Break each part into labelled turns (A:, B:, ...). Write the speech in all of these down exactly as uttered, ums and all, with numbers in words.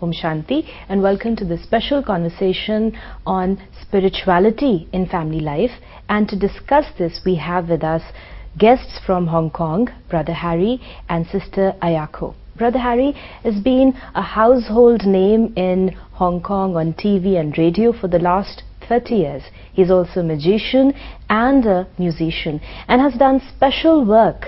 A: Om Shanti, and welcome to this special conversation on spirituality in family life. And to discuss this, we have with us guests from Hong Kong, Brother Harry and Sister Ayako. Brother Harry has been a household name in Hong Kong on T V and radio for the last thirty years. He's also a magician and a musician and has done special work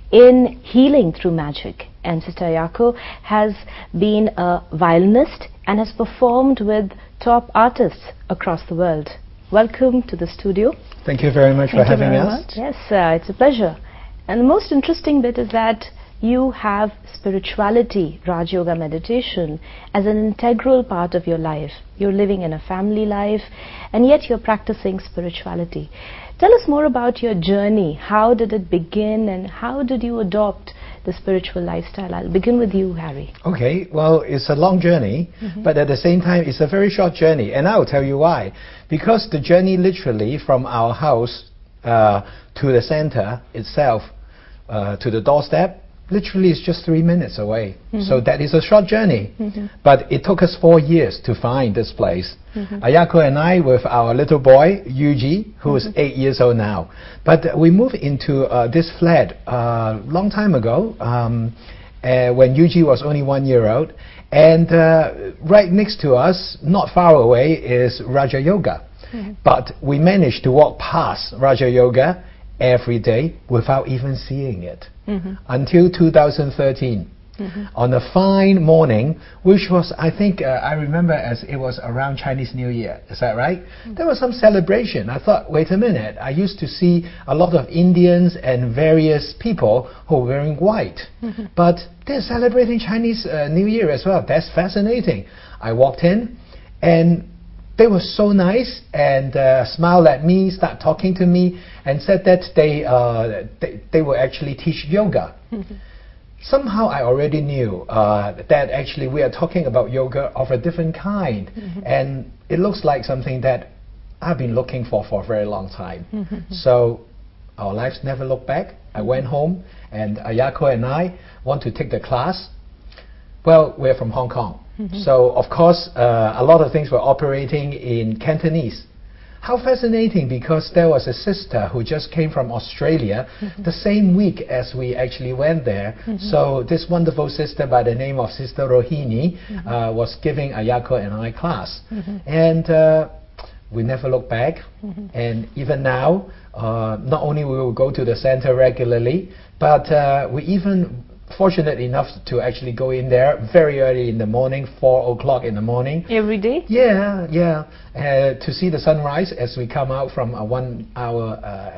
A: in healing through magic. And Sister Ayako has been a violinist and has performed with top artists across the world. Welcome to the studio.
B: Thank you very much
A: Thank
B: for having us.
A: Much. Yes, uh, it's a pleasure. And the most interesting bit is that you have spirituality, Raj Yoga meditation, as an integral part of your life. You're living in a family life, and yet you're practicing spirituality. Tell us more about your journey. How did it begin, and how did you adopt the spiritual lifestyle? I'll begin with you, Harry.
B: Okay, well, it's a long journey, mm-hmm. but at the same time, it's a very short journey, and I'll tell you why. Because the journey literally from our house uh, to the center itself, uh, to the doorstep, literally is just three minutes away. Mm-hmm. So that is a short journey. Mm-hmm. But it took us four years to find this place. Mm-hmm. Ayako and I with our little boy, Yuji, who mm-hmm. is eight years old now. But we moved into uh, this flat a uh, long time ago um, uh, when Yuji was only one year old. And uh, right next to us, not far away, is Raja Yoga. Mm-hmm. But we managed to walk past Raja Yoga every day without even seeing it. Mm-hmm. Until two thousand thirteen, mm-hmm. on a fine morning, which was, I think, uh, I remember as it was around Chinese New Year. Is that right? Mm-hmm. There was some celebration. I thought, wait a minute, I used to see a lot of Indians and various people who were wearing white. Mm-hmm. But they're celebrating Chinese uh, New Year as well. That's fascinating. I walked in, and they were so nice and uh, smiled at me, started talking to me, and said that they uh, they, they will actually teach yoga. Mm-hmm. Somehow I already knew uh, that actually we are talking about yoga of a different kind, mm-hmm. and it looks like something that I've been looking for for a very long time. Mm-hmm. So our lives never look back. I mm-hmm. went home, and Ayako and I want to take the class. Well, we're from Hong Kong. Mm-hmm. So, of course, uh, a lot of things were operating in Cantonese. How fascinating, because there was a sister who just came from Australia mm-hmm. the same week as we actually went there. Mm-hmm. So this wonderful sister by the name of Sister Rohini mm-hmm. uh, was giving Ayako and I class. Mm-hmm. And uh, we never looked back. Mm-hmm. And even now, uh, not only we will go to the center regularly, but uh, we even fortunate enough to actually go in there very early in the morning, four o'clock in the morning.
A: Every day?
B: Yeah, yeah. Uh, to see the sunrise as we come out from a one-hour,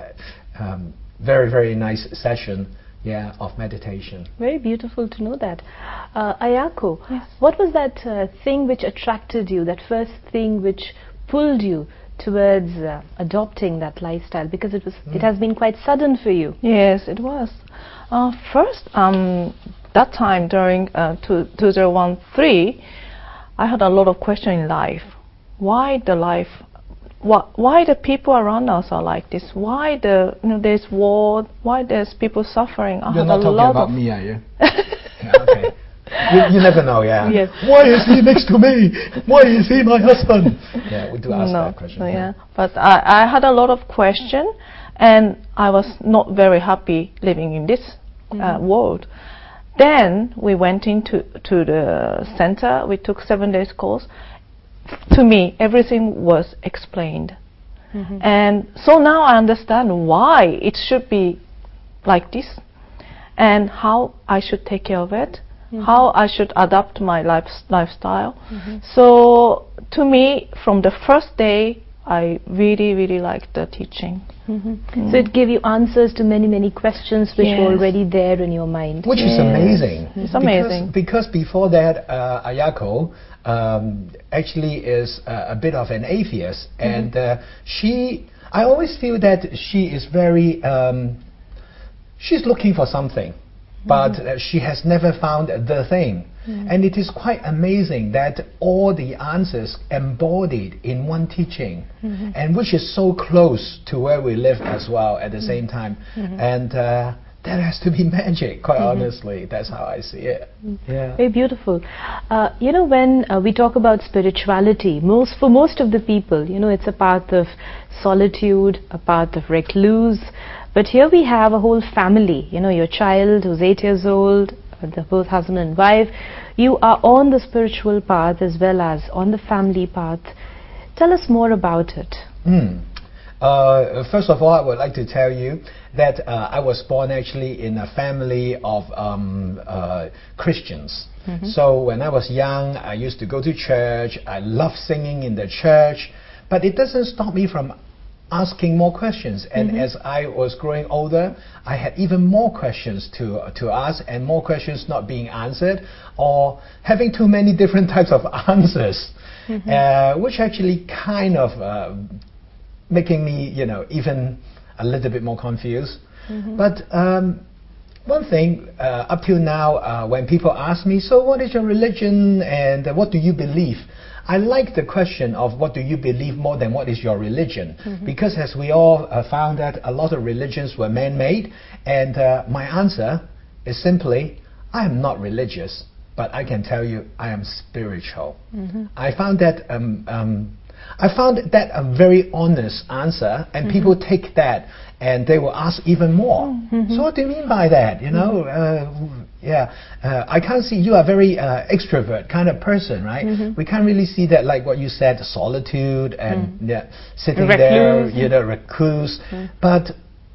B: uh, um, very, very nice session, yeah, of meditation.
A: Very beautiful to know that. Uh, Ayako, yes. What was that uh, thing which attracted you, that first thing which pulled you towards uh, adopting that lifestyle? Because it was, mm. it has been quite sudden for you.
C: Yes, it was. Uh, first, um, that time during uh, two thousand thirteen, I had a lot of questions in life. Why the life? Wh why the people around us are like this? Why the you know there's war? Why there's people suffering? I
B: You're
C: had
B: not
C: a
B: talking
C: lot
B: about
C: of
B: me, are you? Yeah, okay. You, you never know, yeah.
C: Yes.
B: Why is he next to me? Why is he my husband? Yeah, we do ask
C: no,
B: that question.
C: No, yeah, but I, I had a lot of questions, and I was not very happy living in this mm-hmm. uh, world. Then we went into to the center. We took seven days course. To me, everything was explained, mm-hmm. and so now I understand why it should be like this, and how I should take care of it. Mm-hmm. How I should adapt my life, lifestyle. Mm-hmm. So to me, from the first day, I really, really liked the teaching.
A: Mm-hmm. Mm. So it gave you answers to many, many questions which yes. were already there in your mind.
B: Which
C: yes.
B: is amazing.
C: It's
B: because,
C: amazing.
B: Because before that, uh, Ayako um, actually is uh, a bit of an atheist. Mm-hmm. And uh, she, I always feel that she is very, um, she's looking for something. But mm-hmm. uh, she has never found the thing. Mm-hmm. And it is quite amazing that all the answers embodied in one teaching, mm-hmm. and which is so close to where we live as well at the mm-hmm. same time. Mm-hmm. And uh, that has to be magic, quite mm-hmm. honestly. That's how I see it. Mm-hmm. Yeah.
A: Very beautiful. Uh, you know, when uh, we talk about spirituality, most for most of the people, you know, it's a path of solitude, a path of recluse. But here we have a whole family, you know, your child who's eight years old, the both husband and wife. You are on the spiritual path as well as on the family path. Tell us more about it.
B: Mm. Uh, first of all, I would like to tell you that uh, I was born actually in a family of um, uh, Christians. Mm-hmm. So when I was young, I used to go to church. I love singing in the church, but it doesn't stop me from asking more questions. And mm-hmm. as I was growing older, I had even more questions to to ask, and more questions not being answered, or having too many different types of answers, mm-hmm. uh, which actually kind of uh, making me, you know, even a little bit more confused. Mm-hmm. But um, one thing, uh, up till now, uh, when people ask me, so what is your religion and uh, what do you believe? I like the question of what do you believe more than what is your religion. Mm-hmm. Because as we all uh, found that a lot of religions were man-made, and uh, my answer is simply, I am not religious, but I can tell you I am spiritual. Mm-hmm. I found that um, um, I found that a very honest answer, and mm-hmm. people take that and they will ask even more. Mm-hmm. So what do you mean by that? You know, mm-hmm. uh, yeah, uh, I can't see you are very uh, extrovert kind of person, right? Mm-hmm. We can't really see that, like what you said, solitude and mm-hmm. yeah, sitting recluse. there, you know, recluse. Mm-hmm. But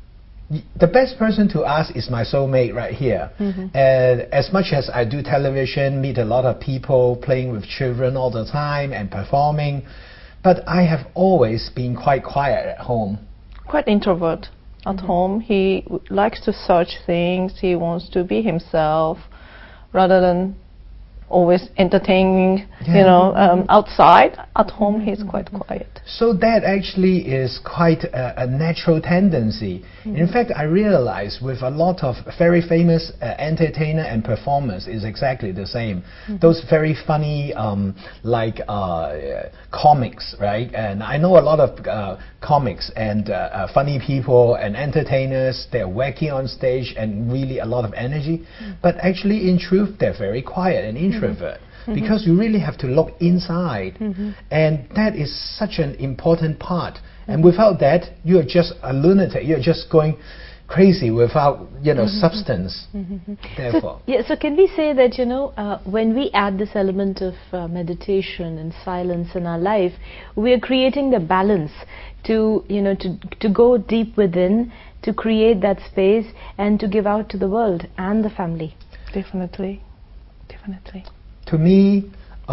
B: the best person to ask is my soulmate right here. Mm-hmm. And as much as I do television, meet a lot of people, playing with children all the time and performing, but I have always been quite quiet at home.
C: Quite introvert at mm-hmm. home. He w- likes to search things. He wants to be himself rather than always entertaining, yeah. you know, um, outside. At home, mm-hmm. he's quite quiet.
B: So that actually is quite a, a natural tendency. Mm-hmm. In fact, I realize with a lot of very famous uh, entertainer and performers is exactly the same. Mm-hmm. Those very funny, um, like uh, comics, right? And I know a lot of uh, comics and uh, uh, funny people and entertainers. They're wacky on stage and really a lot of energy. Mm-hmm. But actually, in truth, they're very quiet and introvert. Mm-hmm. Because you really have to look inside, mm-hmm. and that is such an important part. Mm-hmm. And without that, you're just a lunatic. You're just going crazy without, you know, mm-hmm. substance. Mm-hmm. Therefore,
A: so, yeah. So can we say that, you know, uh, when we add this element of uh, meditation and silence in our life, we are creating the balance to, you know, to to go deep within, to create that space, and to give out to the world and the family.
C: Definitely. Definitely.
B: To me,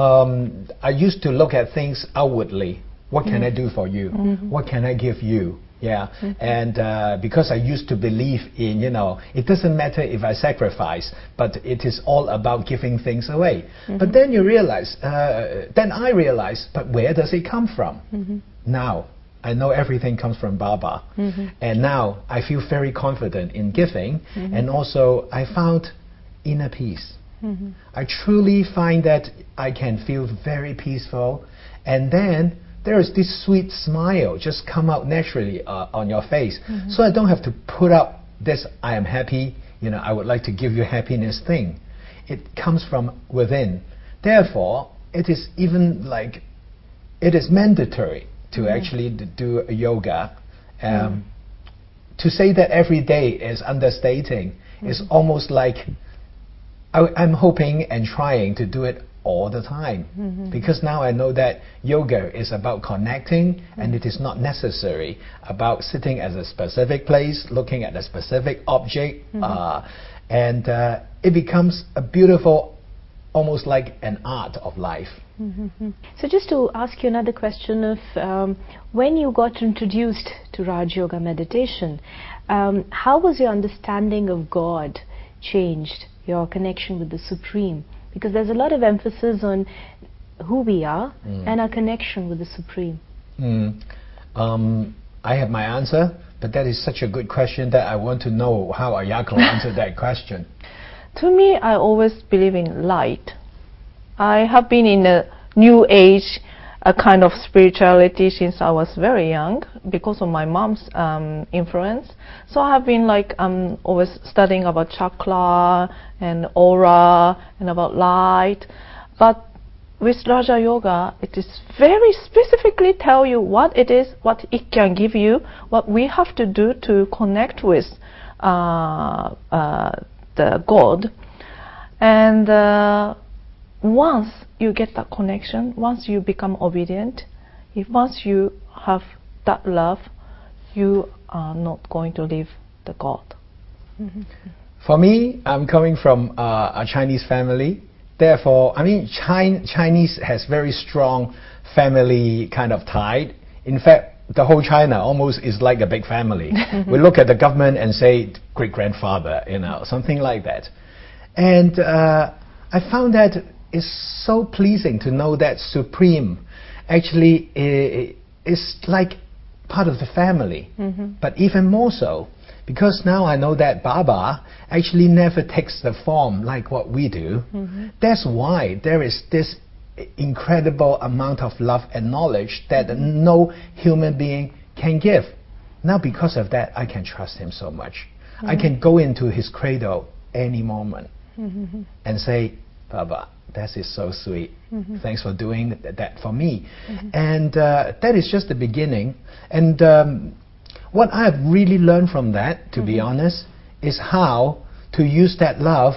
B: um, I used to look at things outwardly. What can mm-hmm. I do for you? Mm-hmm. What can I give you? Yeah, mm-hmm. and uh, because I used to believe in, you know, it doesn't matter if I sacrifice, but it is all about giving things away. Mm-hmm. But then you realize, uh, then I realize, but where does it come from? Mm-hmm. Now, I know everything comes from Baba. Mm-hmm. And now I feel very confident in giving, mm-hmm. and also I found inner peace. Mm-hmm. I truly find that I can feel very peaceful, and then there is this sweet smile just come out naturally uh, on your face. Mm-hmm. So I don't have to put up this I am happy, you know, I would like to give you happiness thing. It comes from within. Therefore, it is even like, it is mandatory to mm-hmm. actually do yoga. Um, mm-hmm. To say that every day is understating. Mm-hmm. Is almost like I, I'm hoping and trying to do it all the time, mm-hmm. because now I know that yoga is about connecting, mm-hmm. and it is not necessary about sitting at a specific place, looking at a specific object, mm-hmm. uh, and uh, it becomes a beautiful, almost like an art of life.
A: Mm-hmm. So just to ask you another question of um, when you got introduced to Raj Yoga meditation, um, how was your understanding of God changed? Your connection with the Supreme, because there's a lot of emphasis on who we are mm. and our connection with the Supreme.
B: Mm. Um, I have my answer, but that is such a good question that I want to know how Ayako answered that question.
C: To me, I always believe in light. I have been in the New Age a kind of spirituality since I was very young because of my mom's um, influence. So I have been like um, always studying about chakra and aura and about light. But with Raja Yoga, it is very specifically tell you what it is, what it can give you, what we have to do to connect with uh, uh, the God. And uh, once you get that connection, once you become obedient, if once you have that love, you are not going to leave the God.
B: Mm-hmm. For me, I'm coming from uh, a Chinese family. Therefore, I mean, China, Chinese has very strong family kind of tie. In fact, the whole China almost is like a big family. We look at the government and say great-grandfather, you know, something like that. And uh, I found that it's so pleasing to know that Supreme actually is like part of the family, mm-hmm. but even more so, because now I know that Baba actually never takes the form like what we do. Mm-hmm. That's why there is this incredible amount of love and knowledge that mm-hmm. no human being can give. Now because of that, I can trust him so much. Mm-hmm. I can go into his cradle any moment mm-hmm. and say, Baba, that is so sweet. Mm-hmm. Thanks for doing th- that for me. Mm-hmm. And uh, that is just the beginning. And um, what I have really learned from that, to mm-hmm. be honest, is how to use that love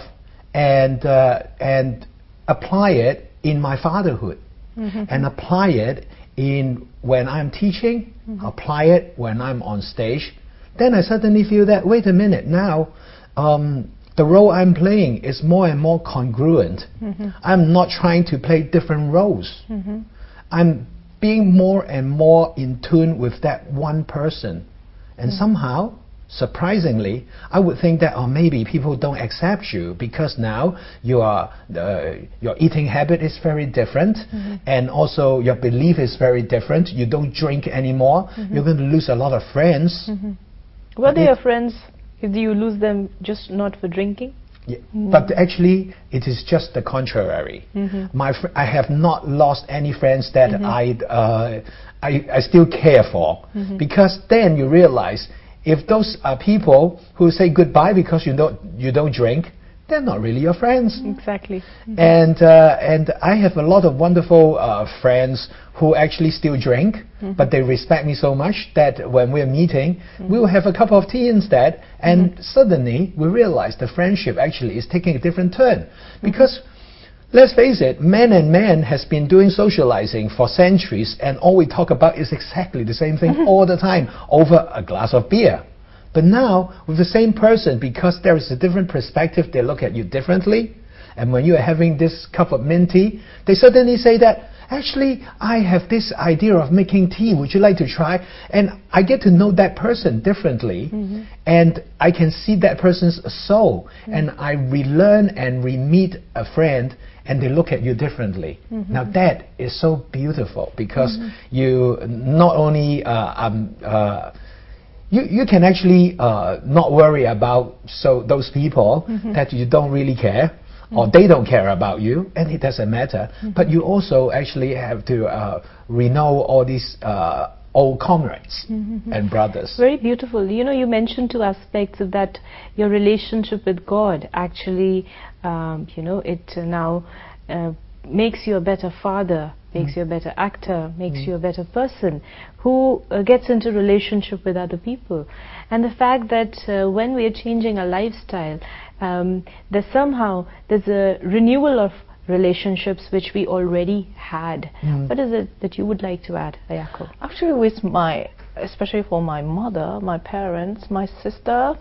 B: and uh, and apply it in my fatherhood, mm-hmm. and apply it in when I'm teaching, mm-hmm. apply it when I'm on stage. Then I suddenly feel that, wait a minute, now um, the role I'm playing is more and more congruent. Mm-hmm. I'm not trying to play different roles. Mm-hmm. I'm being more and more in tune with that one person. And mm-hmm. somehow, surprisingly, I would think that, oh, maybe people don't accept you because now you are, uh, your eating habit is very different, mm-hmm. and also your belief is very different. You don't drink anymore. Mm-hmm. You're going to lose a lot of friends.
A: Mm-hmm. What are your friends? Do you lose them just not for drinking?
B: Yeah, mm-hmm. But actually, it is just the contrary. Mm-hmm. My fr- I have not lost any friends that mm-hmm. I, uh, I I still care for, mm-hmm. because then you realize if those are people who say goodbye because you don't you don't drink, they're not really your friends.
A: Exactly. Mm-hmm.
B: And uh, and I have a lot of wonderful uh, friends who actually still drink, mm-hmm. but they respect me so much that when we're meeting, mm-hmm. we will have a cup of tea instead, and mm-hmm. suddenly we realize the friendship actually is taking a different turn. Mm-hmm. Because let's face it, man and man has been doing socializing for centuries, and all we talk about is exactly the same thing mm-hmm. all the time over a glass of beer. But now, with the same person, because there is a different perspective, they look at you differently. And when you are having this cup of mint tea, they suddenly say that, actually, I have this idea of making tea. Would you like to try? And I get to know that person differently. Mm-hmm. And I can see that person's soul. Mm-hmm. And I relearn and re-meet a friend, and they look at you differently. Mm-hmm. Now that is so beautiful, because mm-hmm. you not only uh, um, uh, You, you can actually uh, not worry about so those people mm-hmm. that you don't really care, mm-hmm. or they don't care about you, and it doesn't matter. Mm-hmm. But you also actually have to uh, renew all these uh, old comrades mm-hmm. and brothers.
A: Very beautiful. You know, you mentioned two aspects of that. Your relationship with God actually, um, you know, it uh, now uh, makes you a better father, makes mm. you a better actor, makes mm. you a better person who uh, gets into relationship with other people. And the fact that uh, when we are changing our lifestyle, um, there's somehow there's a renewal of relationships which we already had. Mm. What is it that you would like to add, Ayako?
C: Actually, with my, especially for my mother, my parents, my sister,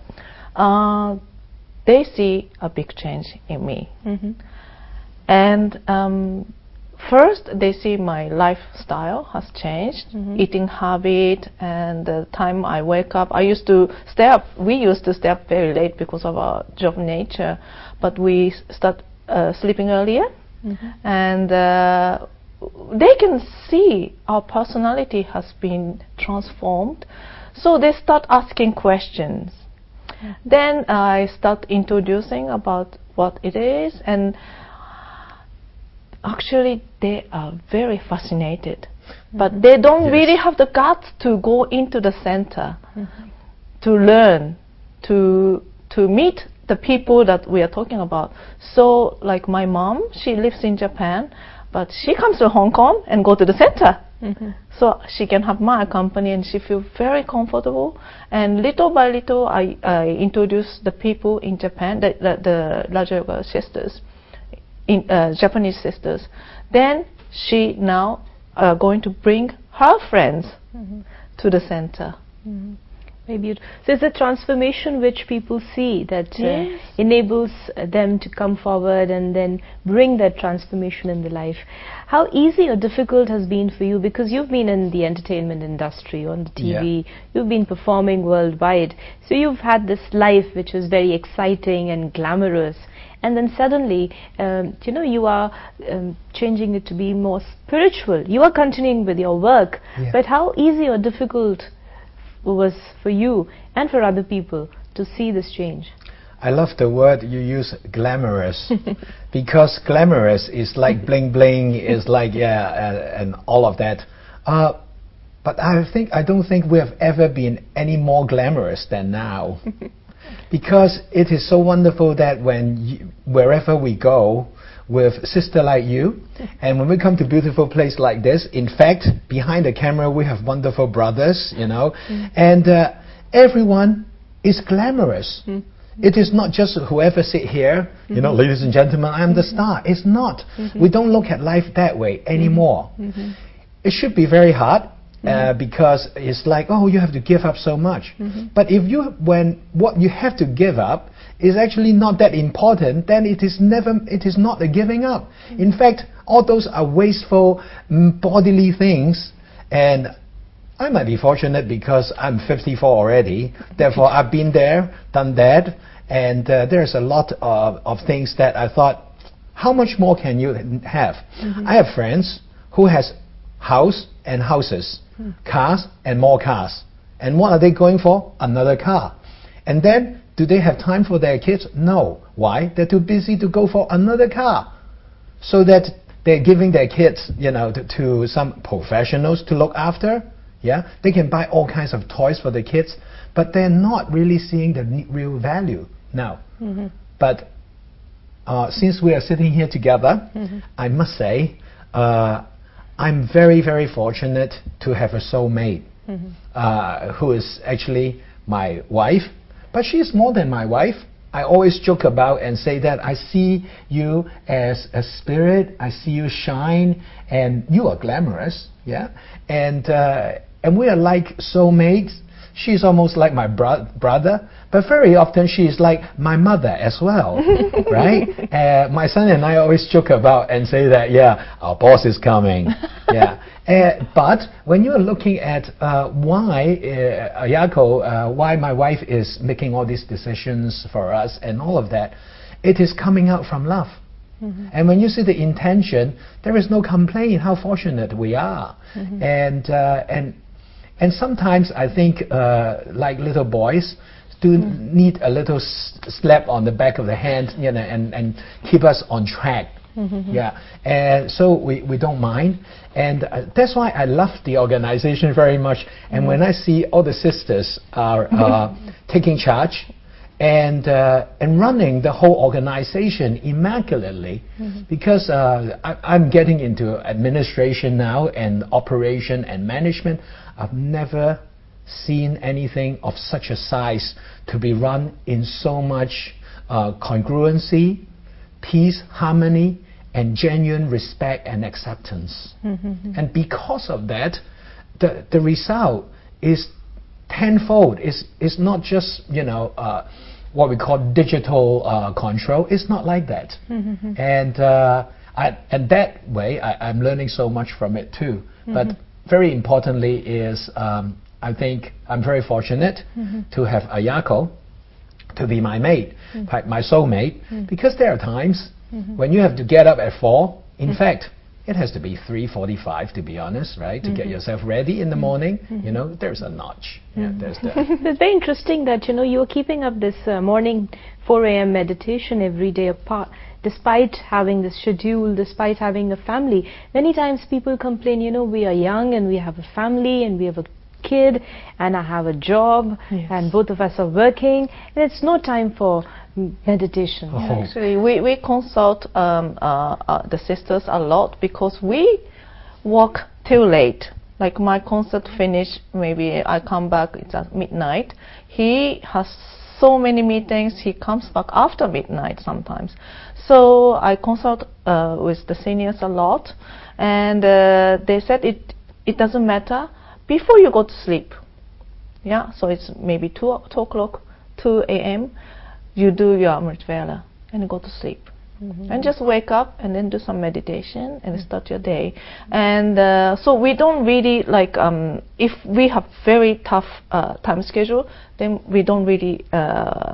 C: uh, they see a big change in me. Mm-hmm. And um, first, they see my lifestyle has changed, mm-hmm. eating habit, and the time I wake up. I used to stay up. We used to stay up very late because of our job nature, but we start uh, sleeping earlier, mm-hmm. and uh, they can see our personality has been transformed. So they start asking questions. Mm-hmm. Then I start introducing about what it is, and actually, they are very fascinated but they don't
B: Yes.
C: really have the guts to go into the center to learn, to to meet the people that we are talking about. So, like my mom, she lives in Japan, but she comes to Hong Kong and go to the center. So she can have my company, and she feels very comfortable. And little by little, I, I introduce the people in Japan, the, the, the Raja Yoga sisters, in uh, Japanese sisters. Then she now uh, going to bring her friends to the center.
A: Very beautiful. So it's a transformation which people see that uh,
C: Yes.
A: enables uh, them to come forward and then bring that transformation in their life. How easy or difficult has been for you, because you've been in the entertainment industry, on the T V,
B: Yeah.
A: you've been performing worldwide, so you've had this life which is very exciting and glamorous, and then suddenly um, you know you are um, changing it to be more spiritual. You are continuing with your work,
B: Yeah.
A: but how easy or difficult was for you and for other people to see this change?
B: I love the word you use, glamorous, because glamorous is like bling bling, is like yeah, uh, and all of that. Uh, but I think I don't think we have ever been any more glamorous than now, because it is so wonderful that when you, wherever we go with sister like you, and when we come to beautiful place like this, in fact, behind the camera we have wonderful brothers, you know, and uh, everyone is glamorous. It is not just whoever sit here, you know, ladies and gentlemen, I am the star. It's not. We don't look at life that way anymore. It should be very hard. Uh, because it's like, oh, you have to give up so much. But if you, when what you have to give up is actually not that important, then it is never, it is not a giving up. In fact, all those are wasteful mm, bodily things, and I might be fortunate because I'm fifty-four already. Therefore, I've been there, done that, and uh, there's a lot of, of things that I thought, how much more can you have? I have friends who has house and houses, cars and more cars. And what are they going for? Another car. And then, do they have time for their kids? No. Why? They're too busy to go for another car. So that they're giving their kids, you know, to, to some professionals to look after. Yeah, they can buy all kinds of toys for the kids, but they're not really seeing the ne- real value now. But uh, since we are sitting here together, I must say, uh, I'm very, very fortunate to have a soulmate uh, who is actually my wife, but she's more than my wife. I always joke about and say that I see you as a spirit, I see you shine, and you are glamorous, yeah? And, uh, and we are like soulmates. She's almost like my bro- brother, but very often she is like my mother as well, right? Uh, my son and I always joke about and say that, yeah, our boss is coming, yeah. Uh, but when you're looking at uh, why, uh, Ayako, uh, why my wife is making all these decisions for us and all of that, it is coming out from love. And when you see the intention, there is no complaint how fortunate we are. And, uh, and And sometimes I think, uh, like little boys, do mm. need a little s- slap on the back of the hand, you know, and, and keep us on track. Mm-hmm. Yeah, and so we, we don't mind, and uh, that's why I love the organization very much. And mm. when I see all the sisters are uh, taking charge and uh, and running the whole organization immaculately, mm-hmm. because uh, I, I'm getting into administration now and operation and management. I've never seen anything of such a size to be run in so much uh, congruency, peace, harmony, and genuine respect and acceptance. Mm-hmm. And because of that, the the result is tenfold. It's, it's not just, you know, uh, what we call digital uh, control. It's not like that. Mm-hmm. And uh, I, and that way, I, I'm learning so much from it too. Mm-hmm. But very importantly is, um, I think I'm very fortunate mm-hmm. to have Ayako to be my mate, mm-hmm. my soulmate, mm-hmm. because there are times mm-hmm. when you have to get up at four. In mm-hmm. fact, it has to be three forty-five, to be honest, right? To mm-hmm. get yourself ready in the morning, mm-hmm. you know, there's a notch. Yeah, mm-hmm. there's the
A: It's very interesting that, you know, you're keeping up this uh, morning four a m meditation every day apart, despite having this schedule, despite having a family. Many times people complain, you know, we are young and we have a family and we have a kid and I have a job, yes. and both of us are working, and it's no time for meditation.
B: Oh.
C: Yeah, actually, we, we consult um, uh, uh, the sisters a lot because we work till late. Like my concert finish, maybe I come back, it's at midnight. He has so many meetings, he comes back after midnight sometimes. So I consult uh, with the seniors a lot, and uh, they said it, it doesn't matter before you go to sleep. Yeah, so it's maybe two, two o'clock, two a m you do your Amrit Vela and go to sleep. Mm-hmm. And just wake up and then do some meditation and mm-hmm. start your day. And uh, so we don't really like, um, if we have very tough uh, time schedule, then we don't really uh,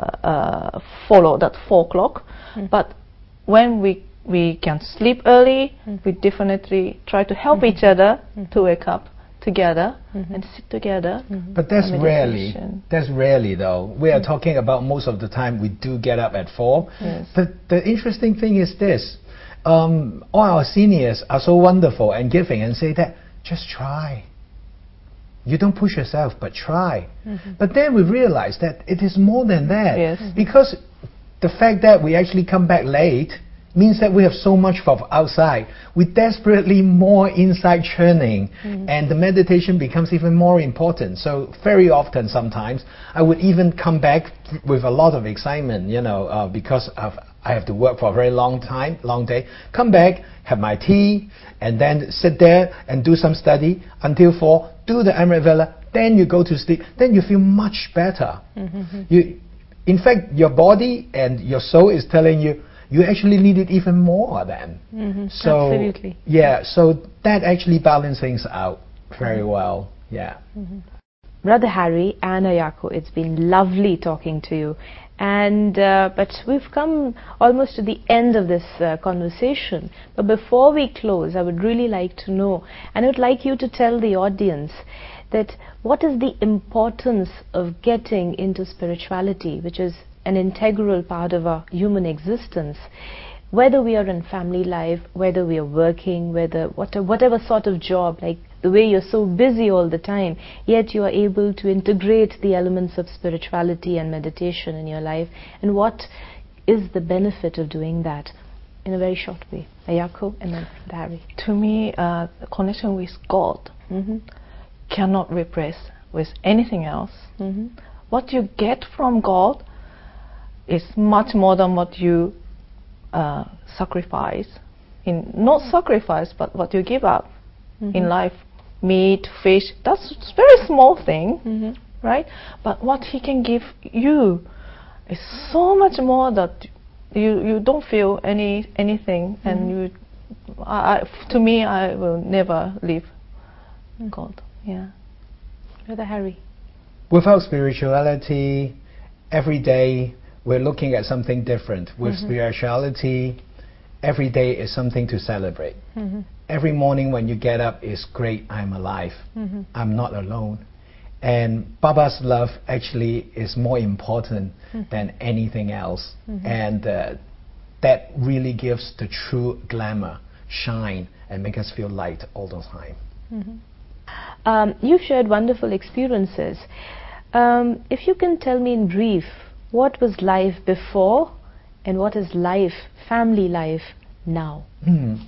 C: uh, follow that four o'clock. Mm-hmm. But when we we can sleep early, mm-hmm. we definitely try to help mm-hmm. each other mm-hmm. to wake up together mm-hmm. and sit together.
B: Mm-hmm. But that's rarely. That's rarely though. We are mm-hmm. talking about most of the time we do get up at four.
C: Yes.
B: But the interesting thing is this: um, all our seniors are so wonderful and giving, and say that just try. You don't push yourself, but try. Mm-hmm. But then we realize that it is more than that,
C: yes.
B: because the fact that we actually come back late means that we have so much from outside. We desperately more inside churning, mm-hmm. and the meditation becomes even more important. So very often, sometimes I would even come back with a lot of excitement, you know, uh, because of, I have to work for a very long time, long day. Come back, have my tea, and then sit there and do some study until four. Do the Amrit Vela, then you go to sleep. Then you feel much better. Mm-hmm. You, in fact, your body and your soul is telling you, you actually need it even more then.
A: Mm-hmm.
B: So,
A: absolutely.
B: Yeah, so that actually balances things out very mm-hmm. well. Yeah.
A: Mm-hmm. Brother Harry and Ayako, it's been lovely talking to you. And uh, but we've come almost to the end of this uh, conversation. But before we close, I would really like to know, and I would like you to tell the audience that what is the importance of getting into spirituality, which is an integral part of our human existence, whether we are in family life, whether we are working, whether whatever sort of job, like the way you're so busy all the time, yet you are able to integrate the elements of spirituality and meditation in your life, and what is the benefit of doing that in a very short way. Ayako and then Harry.
C: To me, uh, the connection with God mm-hmm. cannot replace with anything else. Mm-hmm. What you get from God is much more than what you uh, sacrifice. In not sacrifice, but what you give up mm-hmm. in life. Meat, fish, that's a very small thing, mm-hmm. right? But what He can give you is so much more that you you don't feel any anything, mm-hmm. and you. I, to me, I will never leave mm-hmm. God. Yeah.
A: Brother Harry.
B: Without spirituality, every day we're looking at something different. With mm-hmm. spirituality, every day is something to celebrate. Mm-hmm. Every morning when you get up is great, I'm alive. Mm-hmm. I'm not alone. And Baba's love actually is more important mm-hmm. than anything else. Mm-hmm. And uh, that really gives the true glamour, shine, and make us feel light all the time.
A: Mm-hmm. Um, you've shared wonderful experiences. Um, if you can tell me in brief, what was life before and what is life, family life, now?
B: Mm.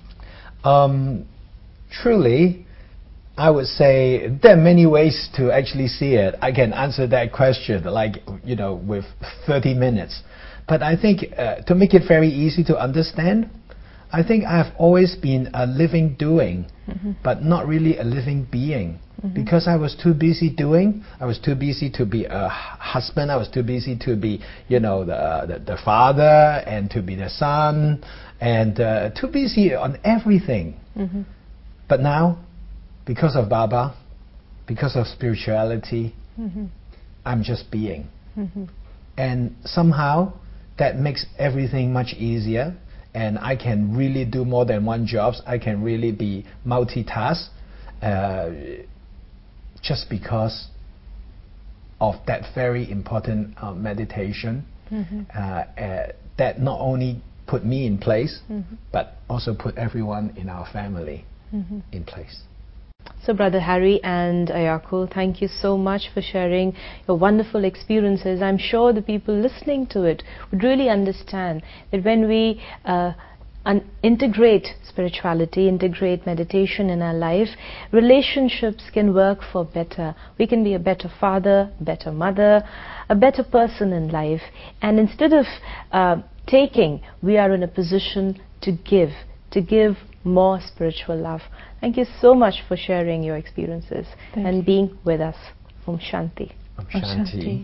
B: Um, truly, I would say there are many ways to actually see it. I can answer that question like, you know, with thirty minutes. But I think uh, to make it very easy to understand, I think I've always been a living doing, mm-hmm. but not really a living being. Mm-hmm. Because I was too busy doing, I was too busy to be a husband, I was too busy to be, you know, the the, the father, and to be the son, and uh, too busy on everything. Mm-hmm. But now, because of Baba, because of spirituality, mm-hmm. I'm just being. Mm-hmm. And somehow that makes everything much easier, and I can really do more than one jobs. I can really be multitask, uh, just because of that very important uh, meditation mm-hmm. uh, uh, that not only put me in place, mm-hmm. but also put everyone in our family mm-hmm. in place.
A: So Brother Harry and Ayako, thank you so much for sharing your wonderful experiences. I'm sure the people listening to it would really understand that when we uh, un integrate spirituality, integrate meditation in our life, relationships can work for better. We can be a better father, better mother, a better person in life. And instead of uh, taking, we are in a position to give, to give more spiritual love. Thank you so much for sharing your experiences Thank and you. being with us. Om Shanti.
B: Om Shanti.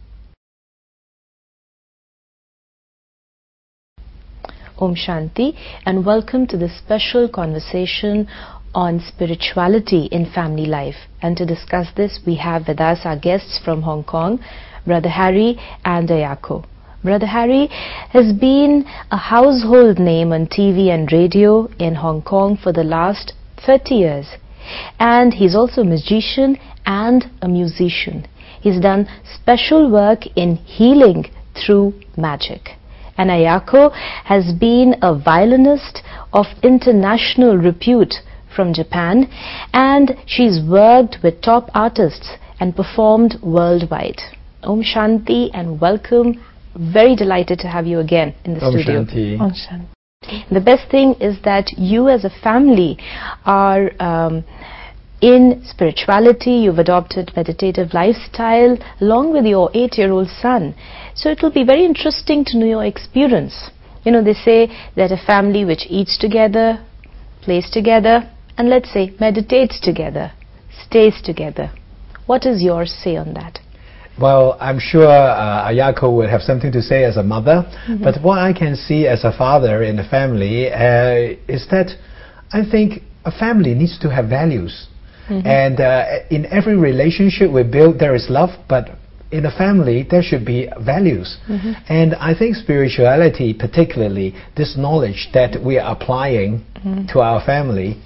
A: Om Shanti, and welcome to this special conversation on spirituality in family life. And to discuss this, we have with us our guests from Hong Kong, Brother Harry and Ayako. Brother Harry has been a household name on T V and radio in Hong Kong for the last thirty years. And he's also a magician and a musician. He's done special work in healing through magic. And Ayako has been a violinist of international repute from Japan, and she's worked with top artists and performed worldwide. Om Shanti and welcome. Very delighted to have you again in the
B: Om
A: studio.
B: Shanti.
C: Om Shanti.
A: The best thing is that you as a family are um, in spirituality. You've adopted meditative lifestyle along with your eight-year-old son. So it will be very interesting to know your experience. You know, they say that a family which eats together, plays together, and let's say meditates together, stays together. What is your say on that?
B: Well, I'm sure uh, Ayako would have something to say as a mother, mm-hmm. but what I can see as a father in the family uh, is that I think a family needs to have values. Mm-hmm. And uh, in every relationship we build, there is love, but in a family, there should be values. Mm-hmm. And I think spirituality, particularly this knowledge that we are applying mm-hmm. to our family,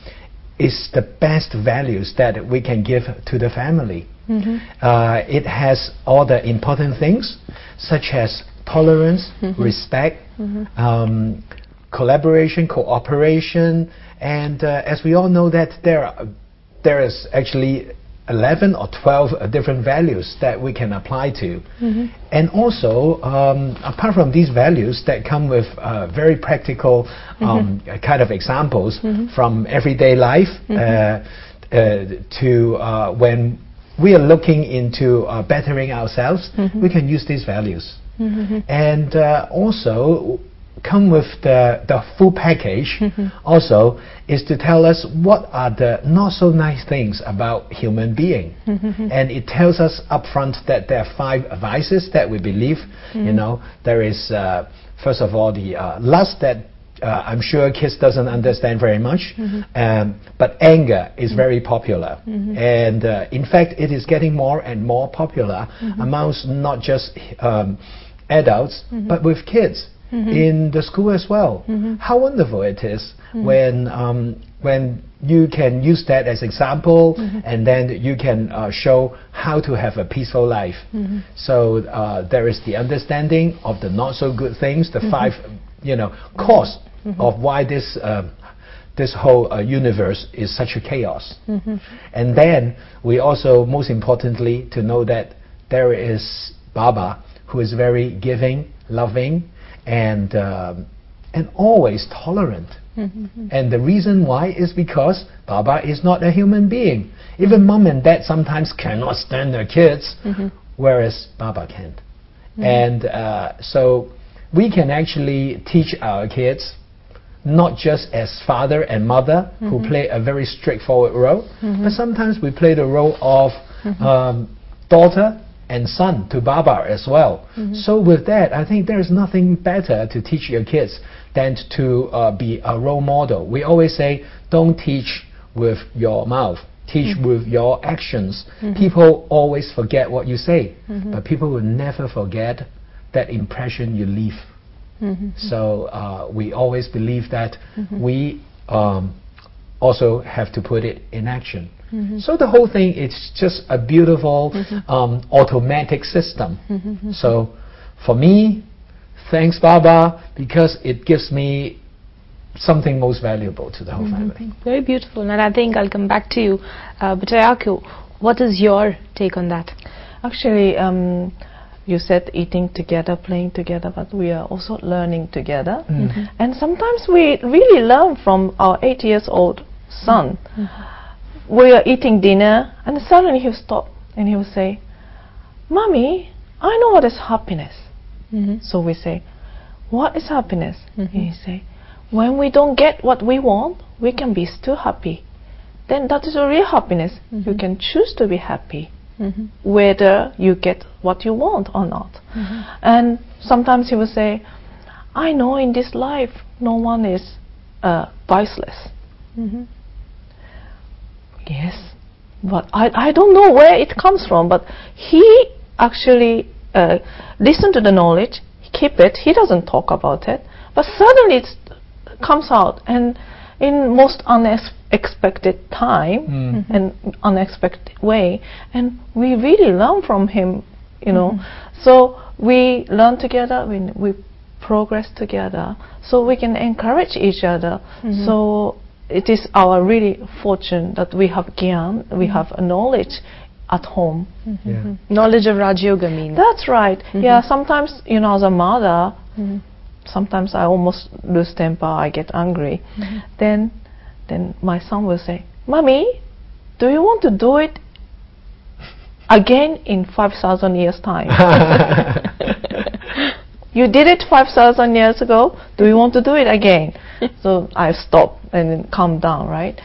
B: is the best values that we can give to the family. Mm-hmm. Uh, it has all the important things, such as tolerance, mm-hmm. respect, mm-hmm. um, collaboration, cooperation, and uh, as we all know that there are, there is actually eleven or twelve uh, different values that we can apply to. Mm-hmm. And also, um, apart from these values that come with uh, very practical um, mm-hmm. kind of examples mm-hmm. from everyday life mm-hmm. uh, uh, to uh, when we are looking into uh, bettering ourselves, mm-hmm. we can use these values. Mm-hmm. And uh, also come with the, the full package mm-hmm. also is to tell us what are the not so nice things about human being. Mm-hmm. And it tells us up front that there are five vices that we believe. Mm-hmm. You know, there is uh, first of all the uh, lust that Uh, I'm sure kids doesn't understand very much, mm-hmm. um, but anger is mm-hmm. very popular, mm-hmm. and uh, in fact it is getting more and more popular mm-hmm. amongst not just um, adults mm-hmm. but with kids mm-hmm. in the school as well. Mm-hmm. How wonderful it is mm-hmm. when um, when you can use that as example mm-hmm. and then you can uh, show how to have a peaceful life. Mm-hmm. So uh, there is the understanding of the not so good things, the mm-hmm. five you know cause mm-hmm. of why this uh, this whole uh, universe is such a chaos. Mm-hmm. And then we also, most importantly, to know that there is Baba, who is very giving, loving, and um, and always tolerant. Mm-hmm. And the reason why is because Baba is not a human being. Even mom and dad sometimes cannot stand their kids, mm-hmm. whereas Baba can. Mm-hmm. And uh, so we can actually teach our kids not just as father and mother mm-hmm. who play a very straightforward role, mm-hmm. but sometimes we play the role of mm-hmm. um, daughter and son to Baba as well. Mm-hmm. So with that, I think there is nothing better to teach your kids than to uh, be a role model. We always say, don't teach with your mouth, teach mm-hmm. with your actions. Mm-hmm. People always forget what you say, mm-hmm. but people will never forget that impression you leave Mm-hmm. So uh, we always believe that mm-hmm. we um, also have to put it in action. Mm-hmm. So the whole thing is just a beautiful mm-hmm. um, automatic system. Mm-hmm. So for me, thanks Baba, because it gives me something most valuable to the whole mm-hmm. family.
A: Very beautiful, and I think I'll come back to you. Uh, but Ayako, what is your take on that?
C: Actually, um, you said eating together, playing together, but we are also learning together. Mm-hmm. And sometimes we really learn from our eight years old son. Mm-hmm. We are eating dinner, and suddenly he'll stop and he will say, "Mommy, I know what is happiness." Mm-hmm. So we say, "What is happiness?" Mm-hmm. And he say, "When we don't get what we want, we can be still happy. Then that is a real happiness. Mm-hmm. You can choose to be happy, mm-hmm. whether you get what you want or not." Mm-hmm. And sometimes he will say, "I know in this life no one is uh, priceless." Mm-hmm. Yes, but I, I don't know where it comes from, but he actually uh, listen to the knowledge, keep it, he doesn't talk about it, but suddenly it comes out, and in most unexpected time mm-hmm. and unexpected way, and we really learn from him, you know. Mm-hmm. So we learn together, we, we progress together, so we can encourage each other. Mm-hmm. So it is our really fortune that we have gyan, we mm-hmm. have a knowledge at home.
A: Mm-hmm. Yeah. Knowledge of Raj Yoga means.
C: That's right. Mm-hmm. Yeah, sometimes, you know, as a mother, mm-hmm. sometimes I almost lose temper, I get angry. Mm-hmm. Then then my son will say, "Mommy, do you want to do it again in five thousand years time?" "You did it five thousand years ago, do you want to do it again?" So I stop and then calm down, right?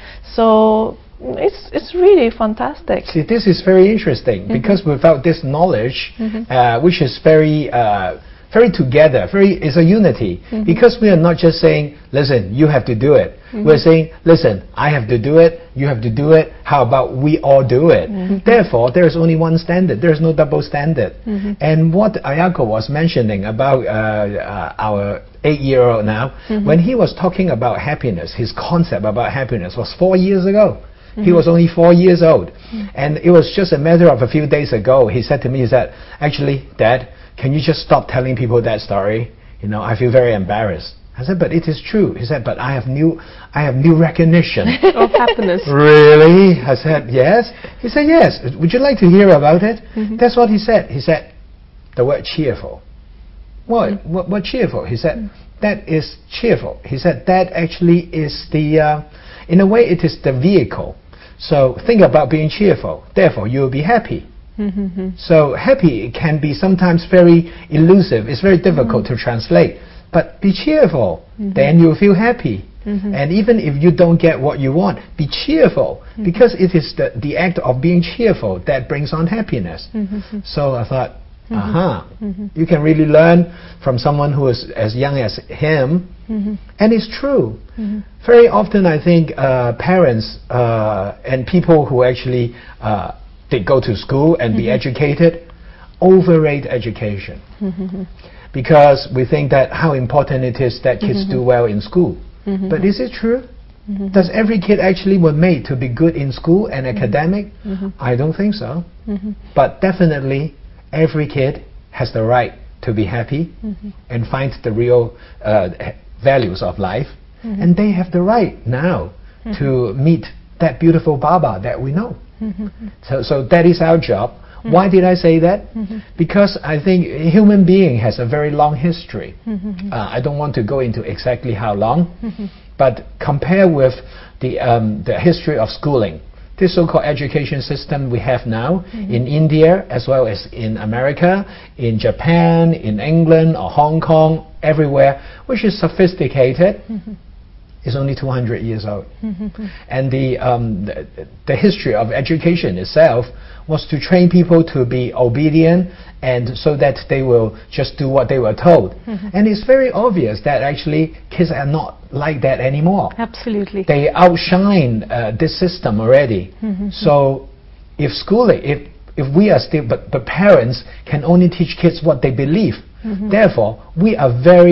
C: So it's it's really fantastic.
B: See, this is very interesting, mm-hmm. because without this knowledge, mm-hmm. uh, which is very uh, very together, very is a unity. Mm-hmm. Because we are not just saying, "Listen, you have to do it." Mm-hmm. We're saying, "Listen, I have to do it, you have to do it. How about we all do it?" Mm-hmm. Therefore, there is only one standard. There is no double standard. Mm-hmm. And what Ayako was mentioning about uh, uh, our eight-year-old now, mm-hmm. when he was talking about happiness, his concept about happiness was four years ago. Mm-hmm. He was only four years old. Mm-hmm. And it was just a matter of a few days ago, he said to me, he said, "Actually, Dad, can you just stop telling people that story? You know, I feel very embarrassed." I said, "But it is true." He said, "But I have new, I have new recognition
A: of happiness."
B: Really? I said, "Yes." He said, "Yes. Would you like to hear about it?" Mm-hmm. That's what he said. He said, the word cheerful. What? Mm-hmm. What, what cheerful? He said, mm-hmm. that is cheerful. He said that actually is the, uh, in a way, it is the vehicle. So think about being cheerful. Therefore, you will be happy. Mm-hmm. So happy can be sometimes very elusive. It's very difficult mm-hmm. to translate. But be cheerful, mm-hmm. then you'll feel happy. Mm-hmm. And even if you don't get what you want, be cheerful, mm-hmm. because it is the, the act of being cheerful that brings on happiness. Mm-hmm. So I thought, mm-hmm. aha, mm-hmm. you can really learn from someone who is as young as him. Mm-hmm. And it's true. Mm-hmm. Very often I think uh, parents uh, and people who actually uh, they go to school and mm-hmm. be educated overrate education. Mm-hmm. Because we think that how important it is that kids mm-hmm. do well in school. Mm-hmm. But is it true? Mm-hmm. Does every kid actually were made to be good in school and mm-hmm. academic? Mm-hmm. I don't think so. Mm-hmm. But definitely every kid has the right to be happy mm-hmm. and find the real uh, values of life. Mm-hmm. And they have the right now mm-hmm. to meet that beautiful Baba that we know. Mm-hmm. So, so that is our job. Mm-hmm. Why did I say that? Mm-hmm. Because I think a human being has a very long history. Mm-hmm. Uh, I don't want to go into exactly how long, mm-hmm. but compare with the, um, the history of schooling. This so-called education system we have now mm-hmm. in India as well as in America, in Japan, in England or Hong Kong, everywhere, which is sophisticated, mm-hmm. is only two hundred years old. Mm-hmm. And the, um, the, the history of education itself was to train people to be obedient and so that they will just do what they were told. Mm-hmm. And it's very obvious that actually kids are not like that anymore.
A: Absolutely.
B: They outshine uh, this system already. Mm-hmm. So if schooling, if, if we are still, but, but parents can only teach kids what they believe. Mm-hmm. Therefore, we are very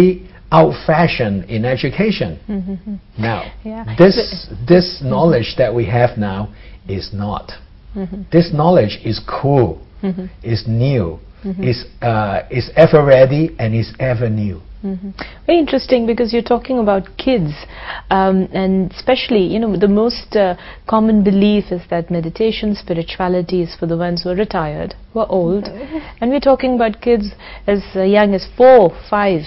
B: old-fashioned in education.
A: Mm-hmm.
B: Now,
A: Yeah.
B: this this knowledge that we have now is not.
A: Mm-hmm.
B: This knowledge is cool,
A: Mm-hmm.
B: is new,
A: Mhm.
B: is uh, is ever ready, and is ever new.
A: Mm-hmm. Very interesting, because you're talking about kids, um, and especially, you know, the most uh, common belief is that meditation, spirituality is for the ones who are retired, who are old, and we're talking about kids as uh, young as four, five.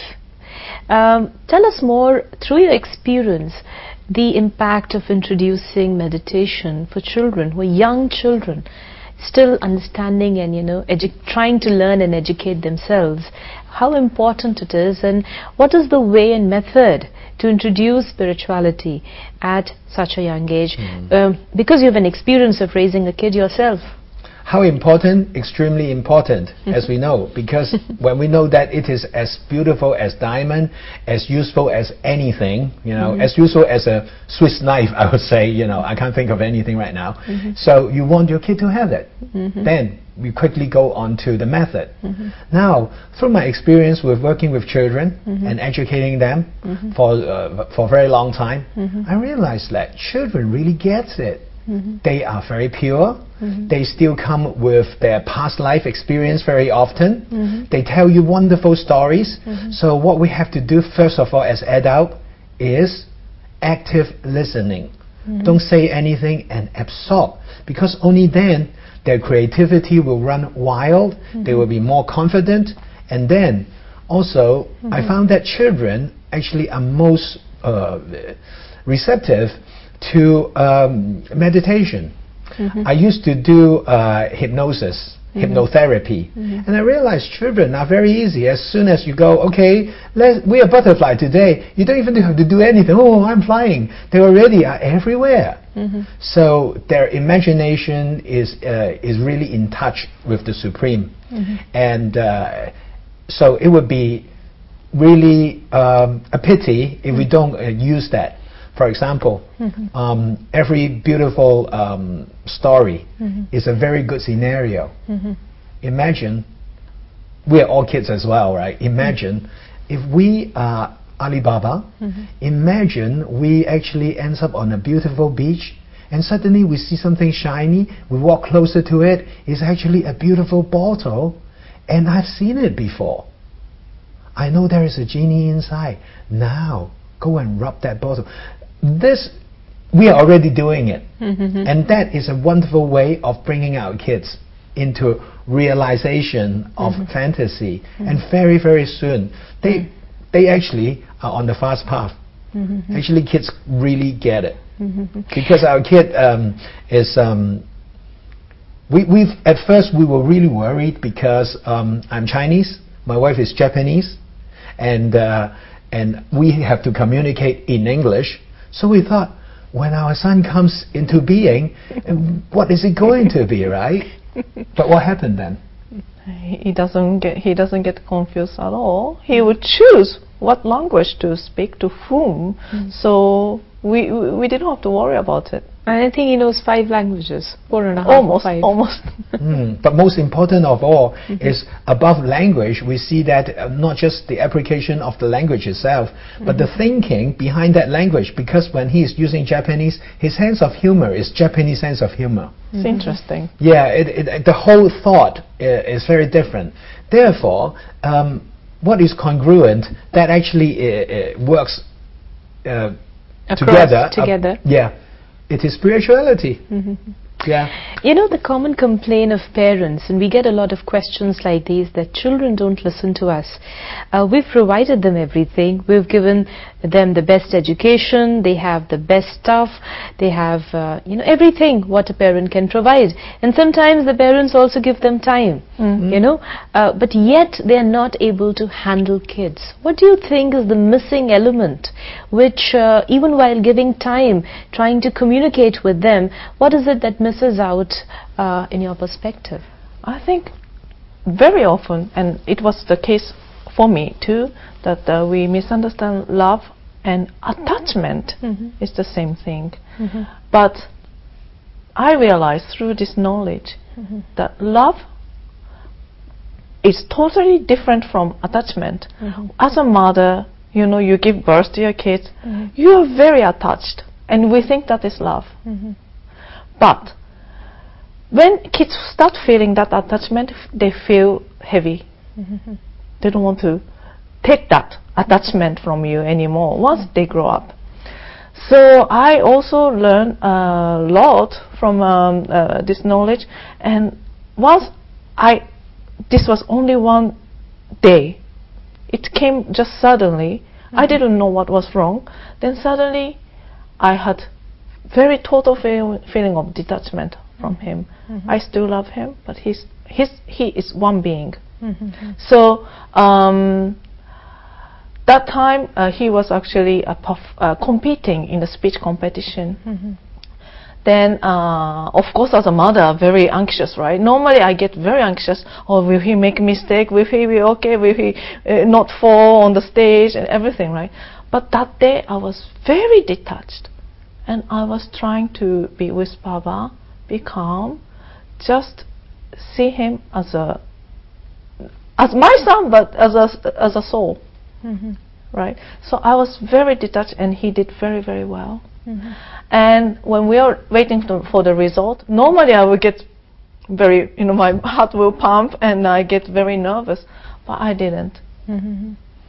A: Um, tell us more, through your experience, the impact of introducing meditation for children, who are young children, still understanding and, you know, edu- trying to learn and educate themselves. How important it is, and what is the way and method to introduce spirituality at such a young age?
B: Mm.
A: Um, because you have an experience of raising a kid yourself.
B: How important? Extremely important, as we know, because when we know that it is as beautiful as diamond, as useful as anything, you know,
A: Mm-hmm.
B: as useful as a Swiss knife, I would say, you know, I can't think of anything right now.
A: Mm-hmm.
B: So you want your kid to have it.
A: Mm-hmm.
B: Then we quickly go on to the method.
A: Mm-hmm.
B: Now, through my experience with working with children
A: Mm-hmm.
B: and educating them
A: Mm-hmm.
B: for uh, for a very long time,
A: Mm-hmm.
B: I realized that children really get it.
A: Mm-hmm.
B: They are very pure.
A: Mm-hmm.
B: They still come with their past life experience very often.
A: Mm-hmm.
B: They tell you wonderful stories.
A: Mm-hmm.
B: So what we have to do first of all as adult is active listening.
A: Mm-hmm.
B: Don't say anything and absorb, because only then their creativity will run wild.
A: Mm-hmm.
B: They will be more confident. And then also
A: Mm-hmm.
B: I found that children actually are most uh, receptive to um, meditation.
A: Mm-hmm.
B: I used to do uh, hypnosis,
A: Mhm.
B: hypnotherapy,
A: Mhm.
B: and I realized children are very easy. As soon as you go, okay, let's, we're a butterfly today, you don't even have to do anything. Oh, I'm flying. They already are everywhere.
A: Mm-hmm.
B: So their imagination is uh, is really in touch with the Supreme,
A: Mhm.
B: and uh, so it would be really um, a pity if we don't uh, use that. For example,
A: Mhm.
B: um, every beautiful um, story
A: Mhm.
B: is a very good scenario.
A: Mhm.
B: Imagine, we are all kids as well, right? Imagine if we are Alibaba,
A: Mhm.
B: imagine we actually ends up on a beautiful beach, and suddenly we see something shiny, we walk closer to it, it's actually a beautiful bottle, and I've seen it before. I know there is a genie inside. Now, go and rub that bottle. This, we are already doing it.
A: Mhm.
B: And that is a wonderful way of bringing our kids into realization of
A: Mhm.
B: fantasy. And very, very soon, they, they actually are on the fast path.
A: Mhm.
B: Actually, kids really get it.
A: Mhm.
B: Because our kid um, is... Um, we, we've, at first, we were really worried because um, I'm Chinese, my wife is Japanese, and, uh, and we have to communicate in English. So we thought, when our son comes into being, what is it going to be, right? But what happened then?
C: He doesn't get he doesn't get confused at all. He would choose what language to speak to whom.
A: Mm.
C: So we, we we didn't have to worry about it.
A: I think he knows five languages, four and a half,
C: Almost,
A: five.
C: almost.
B: Mm, but most important of all
A: Mm-hmm.
B: is above language, we see that uh, not just the application of the language itself, but the thinking behind that language. Because when he is using Japanese, his sense of humor is Japanese sense of humor.
C: It's interesting.
B: Yeah, it, it, the whole thought i- is very different. Therefore, um, what is congruent, that actually uh, uh, works uh,
A: Across,
B: together.
A: together.
B: Uh, yeah, it is spirituality.
A: Mhm.
B: Yeah.
A: You know, the common complaint of parents, and we get a lot of questions like these, that children don't listen to us. Uh, we've provided them everything. We've given them the best education. They have the best stuff. They have, uh, you know, everything what a parent can provide. And sometimes the parents also give them time,
C: Mhm.
A: you know, uh, but yet they are not able to handle kids. What do you think is the missing element, which uh, even while giving time, trying to communicate with them, what is it that misses out uh, in your perspective?
C: I think very often, and it was the case for me too, that uh, we misunderstand love and attachment
A: Mhm.
C: is the same thing.
A: Mhm.
C: But I realized through this knowledge
A: Mhm.
C: that love is totally different from attachment.
A: Mhm.
C: As a mother, you know, you give birth to your kids, mm-hmm. you are very attached, and we think that is love. Mm-hmm. But when kids start feeling that attachment, they feel heavy. Mm-hmm. They don't want to take that attachment from you anymore once mm-hmm. they grow up. So I also learned a lot from um, uh, this knowledge, and once I, this was only one day, it came just suddenly. Mm-hmm. I didn't know what was wrong. Then suddenly I had very total feel, feeling of detachment from him. Mm-hmm. I still love him, but he's, he's, he is one being. Mm-hmm. So um, that time uh, he was actually uh, puff, uh, competing in the speech competition. Mm-hmm. Then uh, of course as a mother, very anxious, right? Normally I get very anxious. Oh, will he make a mistake? Will he be okay? Will he uh, not fall on the stage and everything, right? But that day I was very detached, and I was trying to be with Baba, be calm, just see him as a as my son, but as a as a soul. Mm-hmm. Right? So I was very detached, and he did very, very well. Mm-hmm. And when we are waiting to, for the result, normally I would get very, you know, my heart will pump and I get very nervous, but I didn't. Mm-hmm.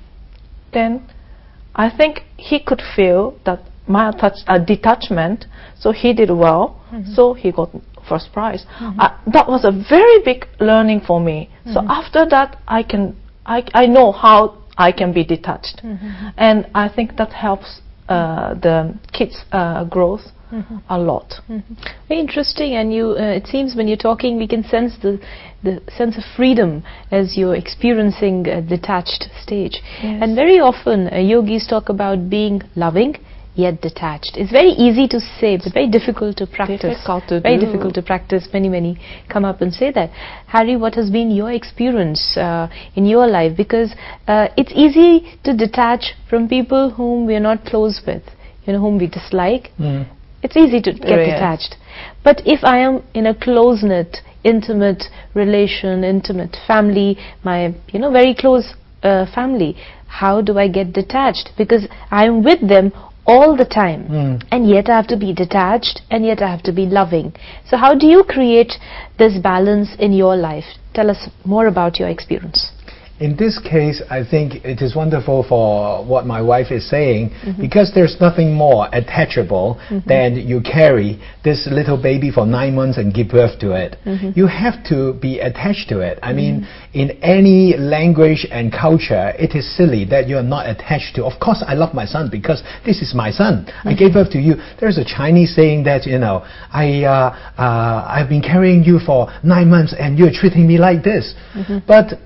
C: Then I think he could feel that my attach, uh, detachment, so he did well, mm-hmm. so he got first prize. Mm-hmm. Uh, that was a very big learning for me. Mm-hmm. So after that, I can, I, I know how I can be detached, mm-hmm. and I think that helps uh, the kids' uh, growth mm-hmm. a lot.
A: Mm-hmm. Very interesting, and you. Uh, it seems when you're talking, we can sense the the sense of freedom as you're experiencing a detached stage.
C: Yes.
A: And very often, uh, yogis talk about being loving yet detached. It's very easy to say, but very difficult to practice.
C: Difficult to
A: very
C: do.
A: difficult to practice. Many, many come up and say that. Harry, what has been your experience uh, in your life? Because uh, it's easy to detach from people whom we're not close with, you know, whom we dislike. Mm. It's easy to get
C: Yes.
A: detached. But if I am in a close-knit, intimate relation, intimate family, my, you know, very close uh, family, how do I get detached? Because I'm with them all the time, mm. and yet I have to be detached, and yet I have to be loving. So how do you create this balance in your life? Tell us more about your experience.
B: In this case, I think it is wonderful for what my wife is saying, mm-hmm. because there's nothing more attachable mm-hmm. than you carry this little baby for nine months and give birth to it. Mm-hmm. You have to be attached to it. I mm-hmm. mean, in any language and culture, it is silly that you're not attached to. Of course, I love my son because this is my son. Mm-hmm. I gave birth to you. There's a Chinese saying that, you know, I, uh, uh, I've been carrying you for nine months and you're treating me like this. Mm-hmm. But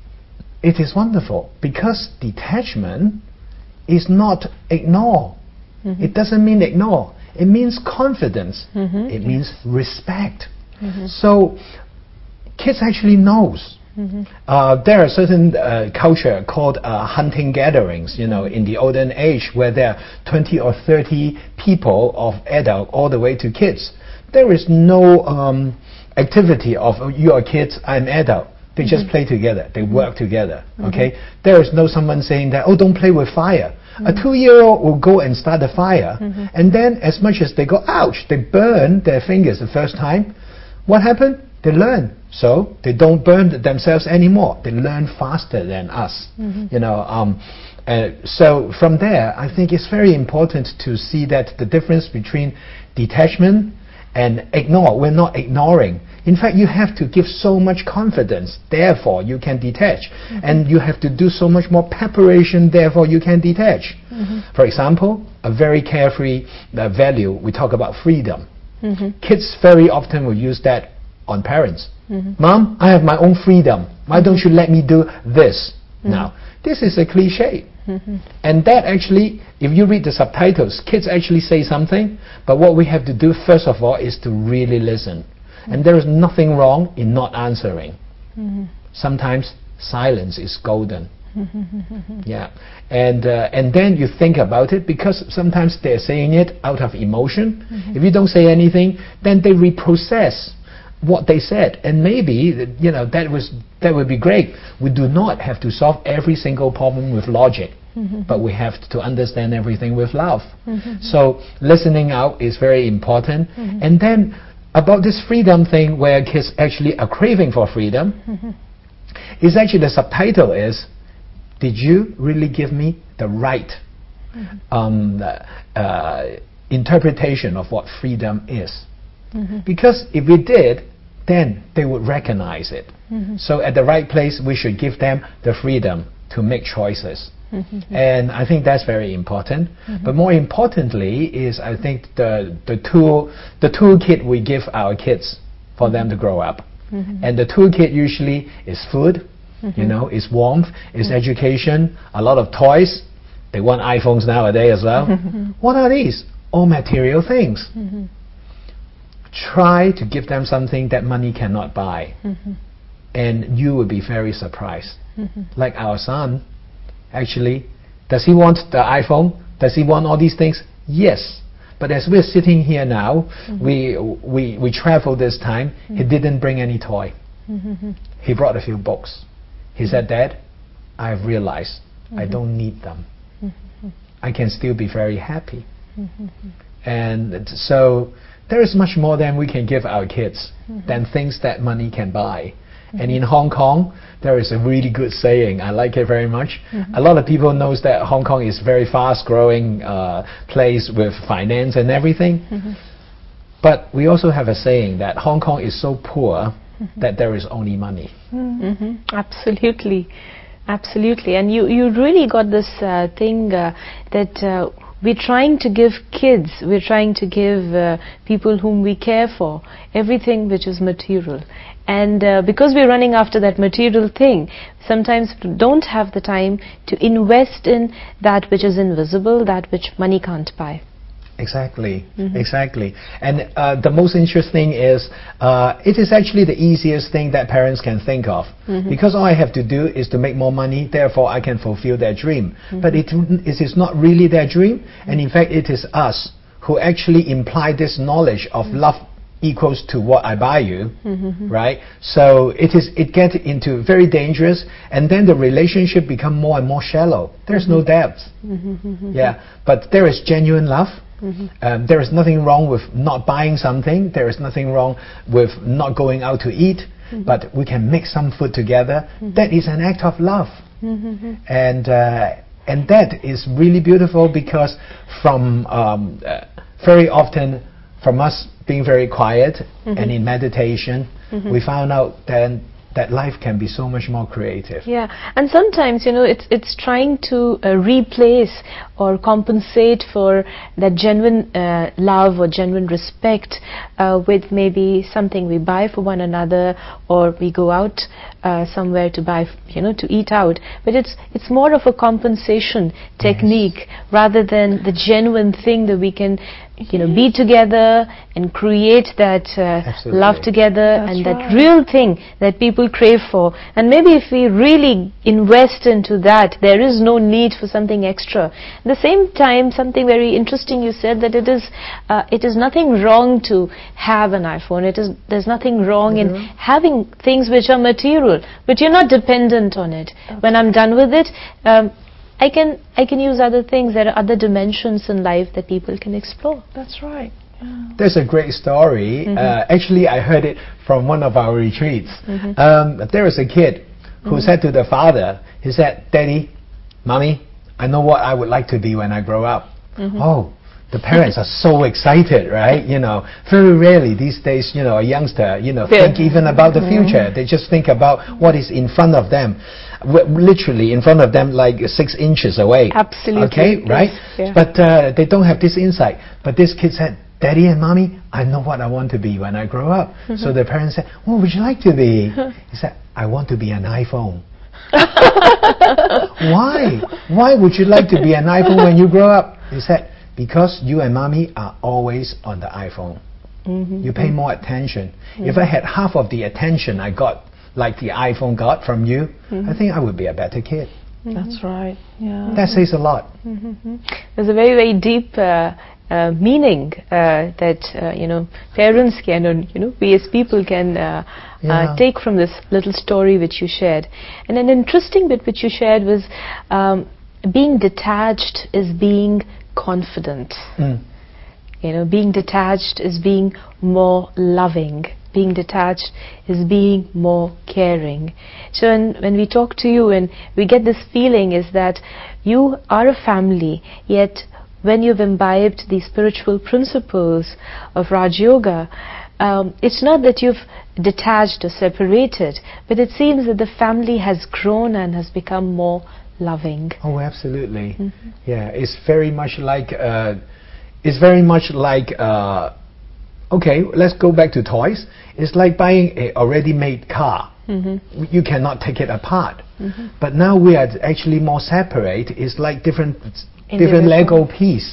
B: it is wonderful because detachment is not ignore. Mm-hmm. It doesn't mean ignore. It means confidence. Mm-hmm. It means respect. Mm-hmm. So kids actually knows. Mm-hmm. Uh, there are certain uh, culture called uh, hunting gatherings, you know, in the olden age where there are twenty or thirty people of adult all the way to kids. There is no um, activity of you are kids, I'm adult. They mm-hmm. just play together. They mm-hmm. work together. Okay. Mm-hmm. There is no someone saying that, oh, don't play with fire. Mm-hmm. A two-year-old will go and start a fire, mm-hmm. and then as much as they go, ouch, they burn their fingers the first time. What happened? They learn. So they don't burn themselves anymore. They learn faster than us. Mm-hmm. You know. Um, uh, so from there, I think it's very important to see that the difference between detachment and ignore. We're not ignoring. In fact, you have to give so much confidence, therefore you can detach. Mm-hmm. And you have to do so much more preparation, therefore you can detach. Mm-hmm. For example, a very carefree uh, value, we talk about freedom. Mm-hmm. Kids very often will use that on parents. Mm-hmm. Mom, I have my own freedom. Why mm-hmm. don't you let me do this? Mm-hmm. Now, this is a cliche. Mm-hmm. And that actually, if you read the subtitles, kids actually say something, but what we have to do first of all is to really listen. Mm-hmm. And there is nothing wrong in not answering. Mm-hmm. Sometimes silence is golden. Mm-hmm. Yeah, and uh, and then you think about it, because sometimes they're saying it out of emotion. Mm-hmm. If you don't say anything, then they reprocess what they said, and maybe, you know, that was that would be great. We do not have to solve every single problem with logic. Mm-hmm. But we have to understand everything with love. Mm-hmm. So listening out is very important. Mm-hmm. And then about this freedom thing where kids actually are craving for freedom, mm-hmm. is actually the subtitle is, did you really give me the right mm-hmm. um, uh, interpretation of what freedom is? Mm-hmm. Because if we did, then they would recognize it. Mm-hmm. So at the right place, we should give them the freedom to make choices. Mm-hmm. And I think that's very important. Mm-hmm. But more importantly is, I think, the, the, tool, the toolkit we give our kids for mm-hmm. them to grow up. Mm-hmm. And the toolkit usually is food, mm-hmm. you know, is warmth, is mm-hmm. education, a lot of toys. They want iPhones nowadays as well. Mm-hmm. What are these? All material things. Mm-hmm. Try to give them something that money cannot buy. Mm-hmm. And you will be very surprised. Mm-hmm. Like our son, actually, does he want the iPhone? Does he want all these things? Yes. But as we're sitting here now, mm-hmm. we, we, we traveled this time, mm-hmm. he didn't bring any toy. Mm-hmm. He brought a few books. He mm-hmm. said, Dad, I've realized mm-hmm. I don't need them. Mm-hmm. I can still be very happy. Mm-hmm. And so there is much more than we can give our kids mm-hmm. than things that money can buy. Mm-hmm. And in Hong Kong, there is a really good saying. I like it very much. Mm-hmm. A lot of people knows that Hong Kong is a very fast-growing uh, place with finance and everything. Mm-hmm. But we also have a saying that Hong Kong is so poor mm-hmm. that there is only money.
A: Mm-hmm. Absolutely, absolutely. And you, you really got this uh, thing uh, that uh, we're trying to give kids, we're trying to give uh, people whom we care for, everything which is material. And uh, because we're running after that material thing, sometimes we don't have the time to invest in that which is invisible, that which money can't buy.
B: Exactly, mm-hmm. exactly. And uh, the most interesting is, uh, it is actually the easiest thing that parents can think of. Mm-hmm. Because all I have to do is to make more money, therefore I can fulfill their dream. Mm-hmm. But it, it is not really their dream, mm-hmm. and in fact it is us who actually imply this knowledge of mm-hmm. love equals to what I buy you, mm-hmm. right? So it is it gets into very dangerous, and then the relationship become more and more shallow. There's mm-hmm. no depth. Mm-hmm. Yeah, but there is genuine love. Mm-hmm. Um, there is nothing wrong with not buying something. There is nothing wrong with not going out to eat. Mm-hmm. But we can make some food together. Mm-hmm. That is an act of love, mm-hmm. and uh, and that is really beautiful, because from um, uh, very often from us being very quiet mm-hmm. and in meditation, mm-hmm. we found out then that life can be so much more creative.
A: Yeah, and sometimes, you know, it's it's trying to uh, replace or compensate for that genuine uh, love or genuine respect uh, with maybe something we buy for one another, or we go out uh, somewhere to buy, you know, to eat out. But it's it's more of a compensation technique, yes. rather than the genuine thing that we can, you know, be together and create that uh, love together. That's and right. that real thing that people crave for. And maybe if we really invest into that, there is no need for something extra. At the same time, something very interesting you said, that it is uh, it is nothing wrong to have an iPhone. It is there's nothing wrong mm-hmm. in having things which are material, but you're not dependent on it. Okay. When I'm done with it, um, I can I can use other things. There are other dimensions in life that people can explore.
C: That's right. Yeah.
B: There's a great story. Mm-hmm. Uh, actually, I heard it from one of our retreats. Mm-hmm. Um, there was a kid who mm-hmm. said to the father, he said, "Daddy, Mommy, I know what I would like to be when I grow up." Mm-hmm. Oh, the parents are so excited, right? You know, very rarely these days, you know, a youngster, you know, yeah. think even about the future. Mm-hmm. They just think about what is in front of them. Literally in front of them, like six inches away.
A: Absolutely.
B: Okay, right?
A: Yeah.
B: But uh, they don't have this insight. But this kid said, "Daddy and Mommy, I know what I want to be when I grow up." Mm-hmm. So the parents said, "What would you like to be?" He said, "I want to be an iPhone." Why? Why would you like to be an iPhone when you grow up? He said, "Because you and Mommy are always on the iPhone. Mm-hmm. You pay more attention. Mm-hmm. If I had half of the attention I got, like the iPhone got from you, mm-hmm. I think I would be a better kid."
C: Mm-hmm. That's right. Yeah.
B: That says a lot.
A: Mm-hmm. There's a very, very deep uh, uh, meaning uh, that uh, you know, parents can, or you know, we as people can uh, yeah. uh, take from this little story which you shared. And an interesting bit which you shared was, um, being detached is being confident.
B: Mm.
A: You know, being detached is being more loving. Being detached is being more caring. So when, when we talk to you and we get this feeling is that you are a family, yet when you've imbibed the spiritual principles of Raj Yoga, um, it's not that you've detached or separated, but it seems that the family has grown and has become more loving.
B: Oh, absolutely.
A: Mm-hmm.
B: Yeah, it's very much like uh, it's very much like uh, okay, let's go back to toys. It's like buying a already made car.
A: Mm-hmm.
B: You cannot take it apart.
A: Mm-hmm.
B: But now we are actually more separate. It's like different different
A: Individual.
B: Lego piece.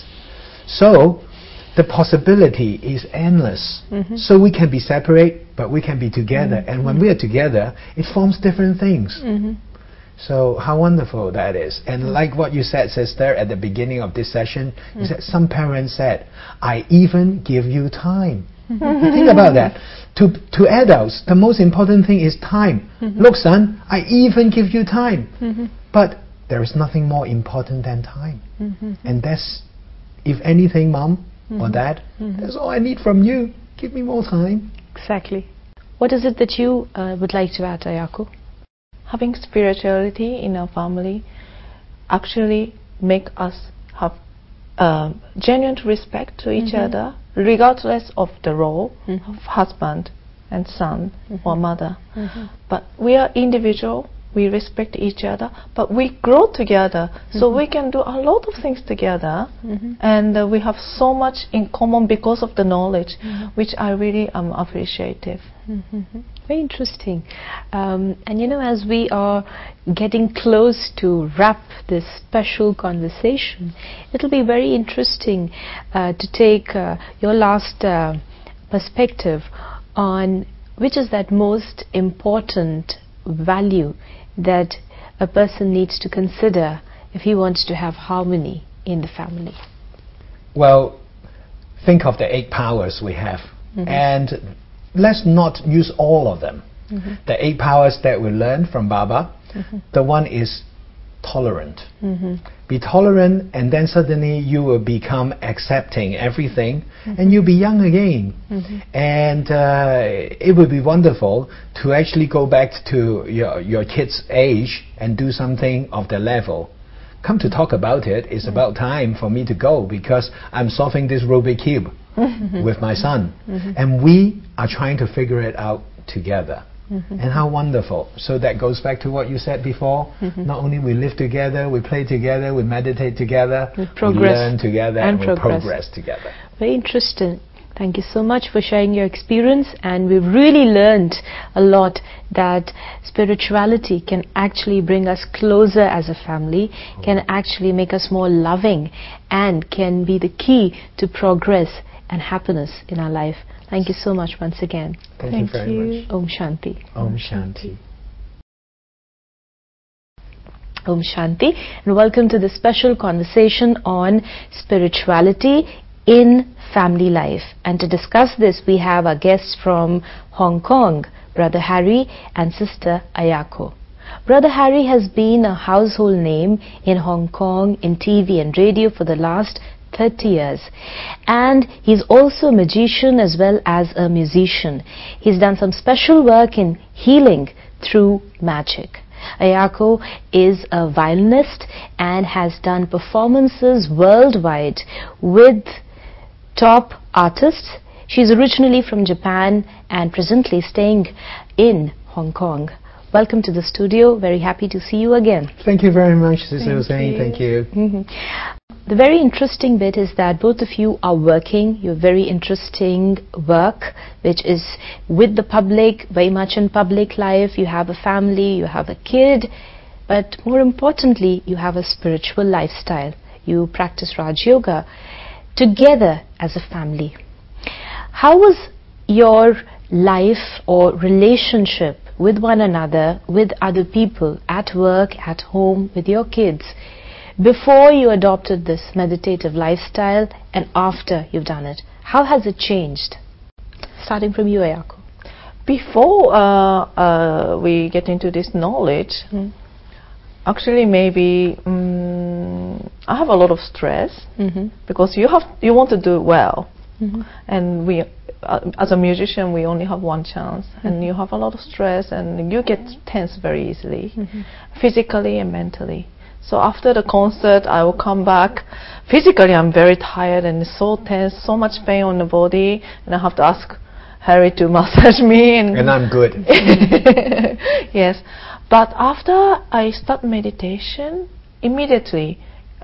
B: So the possibility is endless.
A: Mm-hmm.
B: So we can be separate, but we can be together.
A: Mm-hmm.
B: And when we are together, it forms different things.
A: Mm-hmm.
B: So how wonderful that is. And like what you said, sister, at the beginning of this session, you said some parents said, I even give you time. Think about that. To, to adults, the most important thing is time.
A: Mm-hmm.
B: Look, son, I even give you time.
A: Mm-hmm.
B: But there is nothing more important than time.
A: Mm-hmm.
B: And that's, if anything, mom
A: Mm-hmm.
B: or dad,
A: Mm-hmm.
B: that's all I need from you. Give me more time.
A: Exactly. What is it that you uh, would like to add, Ayako?
C: Having spirituality in our family actually make us have uh, genuine respect to each
A: Mm-hmm.
C: other, regardless of the role
A: Mm-hmm.
C: of husband and son
A: Mm-hmm.
C: or mother.
A: Mm-hmm.
C: But we are individual, we respect each other, but we grow together, so
A: Mm-hmm.
C: we can do a lot of things together,
A: Mm-hmm.
C: and uh, we have so much in common because of the knowledge,
A: Mm-hmm.
C: which I really am appreciative.
A: Mm-hmm. Very interesting. Um, and you know, as we are getting close to wrap this special conversation, it'll be very interesting uh, to take uh, your last uh, perspective on which is that most important value that a person needs to consider if he wants to have harmony in the family.
B: Well, think of the eight powers we have.
A: Mm-hmm.
B: And let's not use all of them.
A: Mm-hmm.
B: The eight powers that we learned from Baba,
A: Mm-hmm.
B: the one is tolerant.
A: Mm-hmm.
B: Be tolerant, and then suddenly you will become accepting everything,
A: Mm-hmm.
B: and you'll be young again.
A: Mm-hmm.
B: And uh, it would be wonderful to actually go back to your, your kid's age and do something of the level. Come to talk about it, it's mm-hmm. about time for me to go, because I'm solving this Rubik Cube mm-hmm. with my son. Mm-hmm. And we are trying to figure it out together. Mm-hmm. And how wonderful. So that goes back to what you said before. Mm-hmm. Not only we live together, we play together, we meditate together,
A: we, progress
B: we learn together,
A: and,
B: and we
A: progress.
B: progress together.
A: Very interesting. Thank you so much for sharing your experience, and we've really learned a lot that spirituality can actually bring us closer as a family, oh. can actually make us more loving, and can be the key to progress and happiness in our life. Thank you so much once again.
B: Thank,
C: Thank
B: you very
C: you.
B: much.
A: Om Shanti.
B: Om Shanti.
A: Om Shanti, and welcome to the special conversation on spirituality in family life. And to discuss this, we have our guests from Hong Kong, Brother Harry and Sister Ayako. Brother Harry has been a household name in Hong Kong in T V and radio for the last thirty years, and he's also a magician as well as a musician. He's done some special work in healing through magic. Ayako is a violinist and has done performances worldwide with top artists. She's originally from Japan and presently staying in Hong Kong. Welcome to the studio. Very happy to see you again.
B: Thank you very much, Sister Hussain.
C: you.
B: Thank you.
A: Mm-hmm. The very interesting bit is that both of you are working your very interesting work, which is with the public, very much in public life. You have a family, you have a kid, but more importantly, you have a spiritual lifestyle. You practice Raj Yoga together as a family. How was your life or relationship with one another, with other people, at work, at home, with your kids, before you adopted this meditative lifestyle and after you've done it? How has it changed? Starting from you, Ayako.
C: Before uh, uh, we get into this knowledge, mm. actually maybe um, I have a lot of stress
A: Mm-hmm.
C: because you have you want to do well,
A: Mm-hmm.
C: and we, uh, as a musician, we only have one chance, mm-hmm. and you have a lot of stress, and you get tense very easily, mm-hmm. physically and mentally. So after the concert, I will come back. Physically, I'm very tired and so tense, so much pain on the body, and I have to ask Harry to massage me. And,
B: and I'm good.
C: Yes, but after I start meditation, immediately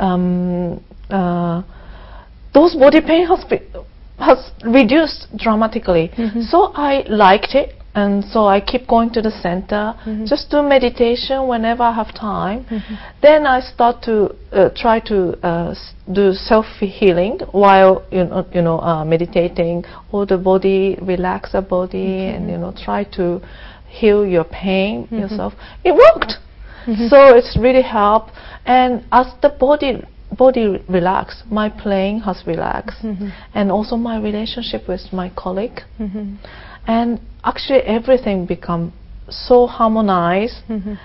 C: um, uh, those body pain has be, has reduced dramatically. Mm-hmm. So I liked it, and so I keep going to the center, mm-hmm. just do meditation whenever I have time. Mm-hmm. Then I start to uh, try to uh, do self-healing while you know, you know uh, meditating, or the body, relax the body, mm-hmm. and you know try to heal your pain mm-hmm. yourself. It worked. Mm-hmm. So it's really helped, and as the body body relaxed, my playing has relaxed, mm-hmm. and also my relationship with my colleague, mm-hmm. and actually everything become so harmonized. Mm-hmm.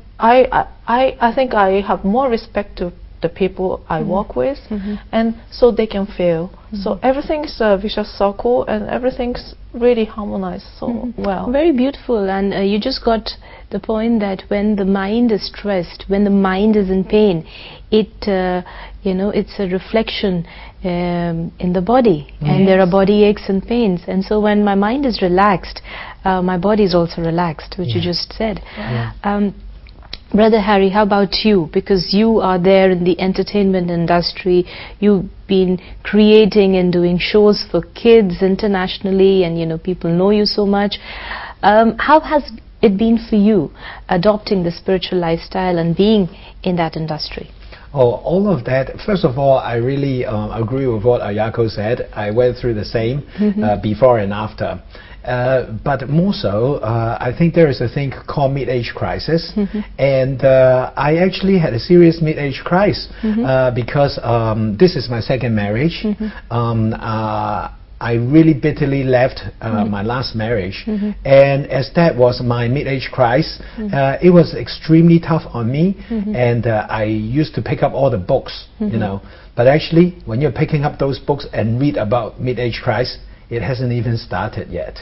C: I, I I think I have more respect to the people I mm-hmm. work with, mm-hmm. and so they can feel. Mm-hmm. So everything's a vicious circle, and everything's really harmonized so mm-hmm. well.
A: Very beautiful, and uh, you just got the point that when the mind is stressed, when the mind is in pain, it uh, you know it's a reflection um, in the body, yes. and there are body aches and pains, and so when my mind is relaxed, uh, my body is also relaxed, which yeah. you just said.
B: Yeah.
A: Um, Brother Harry, how about you? Because you are there in the entertainment industry, you've been creating and doing shows for kids internationally, and you know people know you so much. Um, how has it been for you adopting the spiritual lifestyle and being in that industry?
B: Oh, all of that. First of all, I really um, agree with what Ayako said. I went through the same mm-hmm. uh, before and after. Uh, but more so, uh, I think there is a thing called mid-age crisis, mm-hmm. and uh, I actually had a serious mid-age crisis mm-hmm. uh, because um, this is my second marriage. Mm-hmm. um, uh, I really bitterly left uh, mm-hmm. my last marriage, mm-hmm. and as that was my mid-age crisis, mm-hmm. uh, it was extremely tough on me, mm-hmm. and uh, I used to pick up all the books, mm-hmm. you know. But actually, when you're picking up those books and read about mid-age crisis, it hasn't even started yet.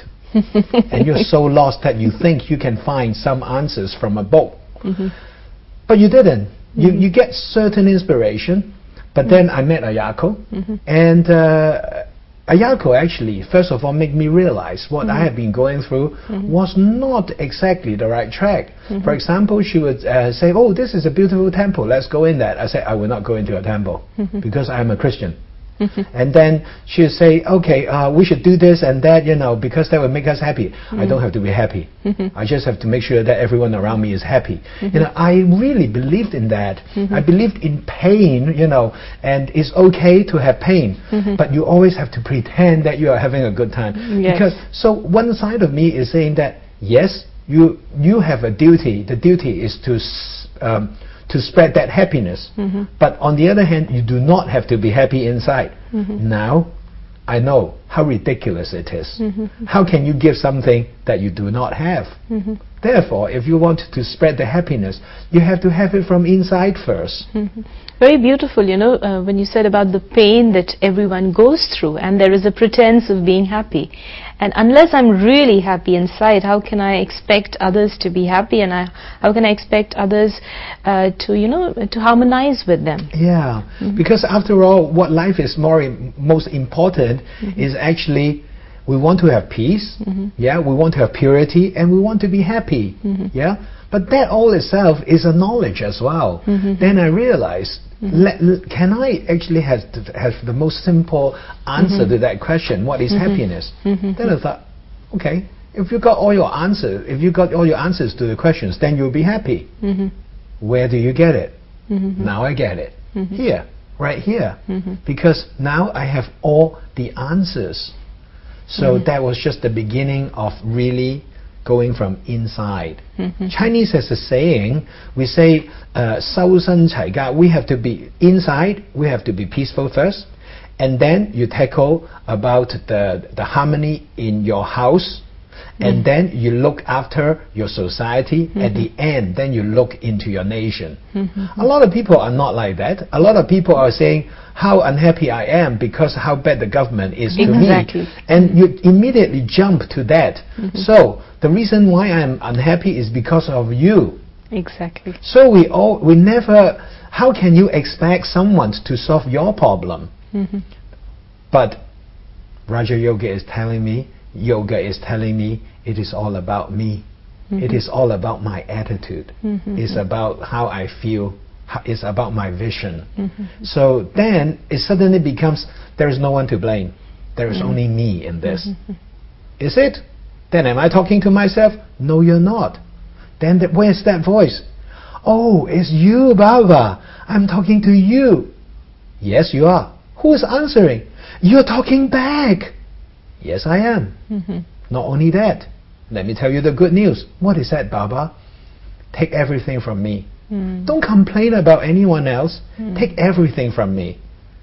B: And you're so lost that you think you can find some answers from a book. Mm-hmm. But you didn't. Mm-hmm. You, you get certain inspiration, but mm-hmm. then I met Ayako, mm-hmm. and uh, Ayako actually, first of all, made me realize what mm-hmm. I had been going through mm-hmm. was not exactly the right track. Mm-hmm. For example, she would uh, say, oh, this is a beautiful temple, let's go in that. I said, I will not go into a temple mm-hmm. because I'm a Christian. Mm-hmm. And then she would say, okay, uh, we should do this and that, you know, because that would make us happy. Mm-hmm. I don't have to be happy. Mm-hmm. I just have to make sure that everyone around me is happy. Mm-hmm. You know, I really believed in that. Mm-hmm. I believed in pain, you know, and it's okay to have pain, mm-hmm. but you always have to pretend that you are having a good time.
A: Yes.
B: Because so one side of me is saying that, yes, you you have a duty. The duty is to um, to spread that happiness. Mm-hmm. But on the other hand, you do not have to be happy inside. Mm-hmm. Now, I know how ridiculous it is. Mm-hmm. How can you give something that you do not have? Mm-hmm. Therefore, if you want to spread the happiness, you have to have it from inside first.
A: Mm-hmm. Very beautiful, you know, uh, when you said about the pain that everyone goes through, and there is a pretense of being happy. And unless I'm really happy inside, how can I expect others to be happy, and I, how can I expect others uh, to, you know, to harmonize with them?
B: Yeah, mm-hmm. because after all, what life is more im- most important mm-hmm. is actually we want to have peace, mm-hmm. yeah, we want to have purity, and we want to be happy, mm-hmm. yeah. But that all itself is a knowledge as well. Mm-hmm. Then I realized, mm-hmm. let, let, can I actually have, have the most simple answer mm-hmm. to that question, what is mm-hmm. happiness? Mm-hmm. Then I thought, okay, if you got all your answers, if you got all your answers to the questions, then you'll be happy. Mm-hmm. Where do you get it? Mm-hmm. Now I get it. Mm-hmm. Here, right here. Mm-hmm. Because now I have all the answers. So mm-hmm. that was just the beginning of really going from inside. Mm-hmm. Chinese has a saying, we say, uh, 修身齊家, we have to be inside, we have to be peaceful first, and then you tackle about the, the harmony in your house, and then you look after your society. Mm-hmm. At the end, then you look into your nation. Mm-hmm. A lot of people are not like that. A lot of people are saying how unhappy I am because how bad the government is to
C: exactly.
B: me, and you immediately jump to that. Mm-hmm. So the reason why I'm unhappy is because of you.
C: Exactly.
B: So we all we never. How can you expect someone to solve your problem? Mm-hmm. But Raja Yoga is telling me, yoga is telling me, it is all about me. Mm-hmm. It is all about my attitude. Mm-hmm. It's about how I feel. It's about my vision. Mm-hmm. So then it suddenly becomes, there is no one to blame. There is mm-hmm. only me in this. Mm-hmm. Is it? Then am I talking to myself? No, you're not. Then th- where's that voice? Oh, it's you, Baba. I'm talking to you. Yes, you are. Who is answering? You're talking back. Yes, I am. Mm-hmm. Not only that, let me tell you the good news. What is that, Baba? Take everything from me. Mm. Don't complain about anyone else. Mm. Take everything from me.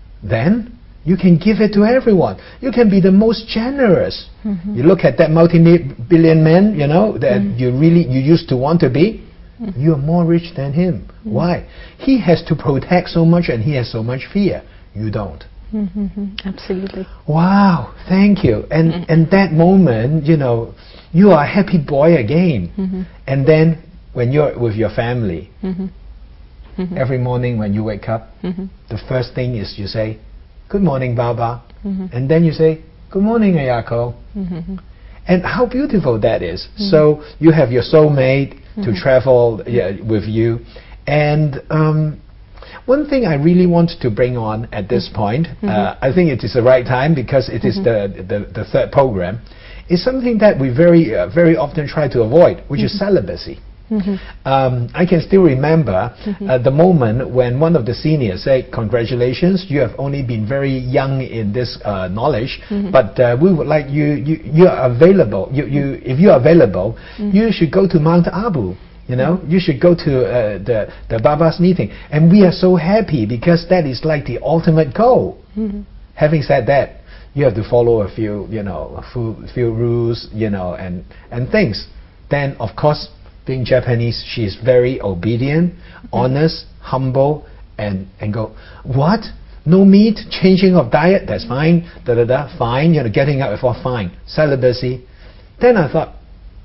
B: Then you can give it to everyone. You can be the most generous. Mm-hmm. You look at that multi-billion man, you know, that mm. you really you used to want to be. Mm. You are more rich than him. Mm. Why? He has to protect so much and he has so much fear. You don't.
C: Mm-hmm. Absolutely.
B: Wow, thank you. And mm-hmm. and that moment, you know, you are a happy boy again. Mm-hmm. And then when you're with your family, mm-hmm. Mm-hmm. every morning when you wake up, mm-hmm. the first thing is you say, "Good morning, Baba," mm-hmm. and then you say, "Good morning, Ayako." Mm-hmm. And how beautiful that is. Mm-hmm. So you have your soulmate mm-hmm. to travel yeah, with you, and. Um, One thing I really want to bring on at this point, mm-hmm. uh, I think it is the right time because it mm-hmm. is the, the, the third program, is something that we very uh, very often try to avoid, which mm-hmm. is celibacy. Mm-hmm. Um, I can still remember mm-hmm. uh, the moment when one of the seniors said, "Congratulations, you have only been very young in this uh, knowledge, mm-hmm. but uh, we would like you, you, you are available, you, you, if you are available, mm-hmm. you should go to Mount Abu. You know, mm-hmm. you should go to uh, the, the Baba's meeting." And we are so happy because that is like the ultimate goal. Mm-hmm. Having said that, you have to follow a few, you know, a few, few rules, you know, and, and things. Then, of course, being Japanese, she is very obedient, mm-hmm. honest, humble, and, and go, "What? No meat, changing of diet? That's fine, da da da, fine, you know, getting up before, fine. Celibacy." Then I thought,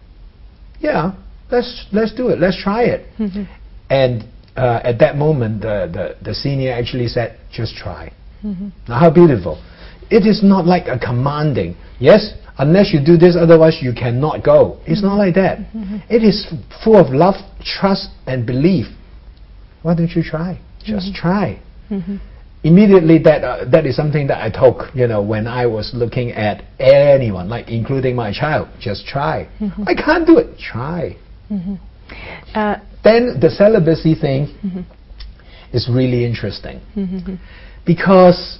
B: yeah, Let's let's do it. Let's try it. Mm-hmm. And uh, at that moment, the, the, the senior actually said, "Just try." Mm-hmm. Now, how beautiful! It is not like a commanding. Yes, unless you do this, otherwise you cannot go. It's mm-hmm. not like that. Mm-hmm. It is full of love, trust, and belief. Why don't you try? Just mm-hmm. try. Mm-hmm. Immediately, that uh, that is something that I took. You know, when I was looking at anyone, like including my child, just try. Mm-hmm. I can't do it. Try. Mm-hmm. Uh, then the celibacy thing mm-hmm. is really interesting mm-hmm. because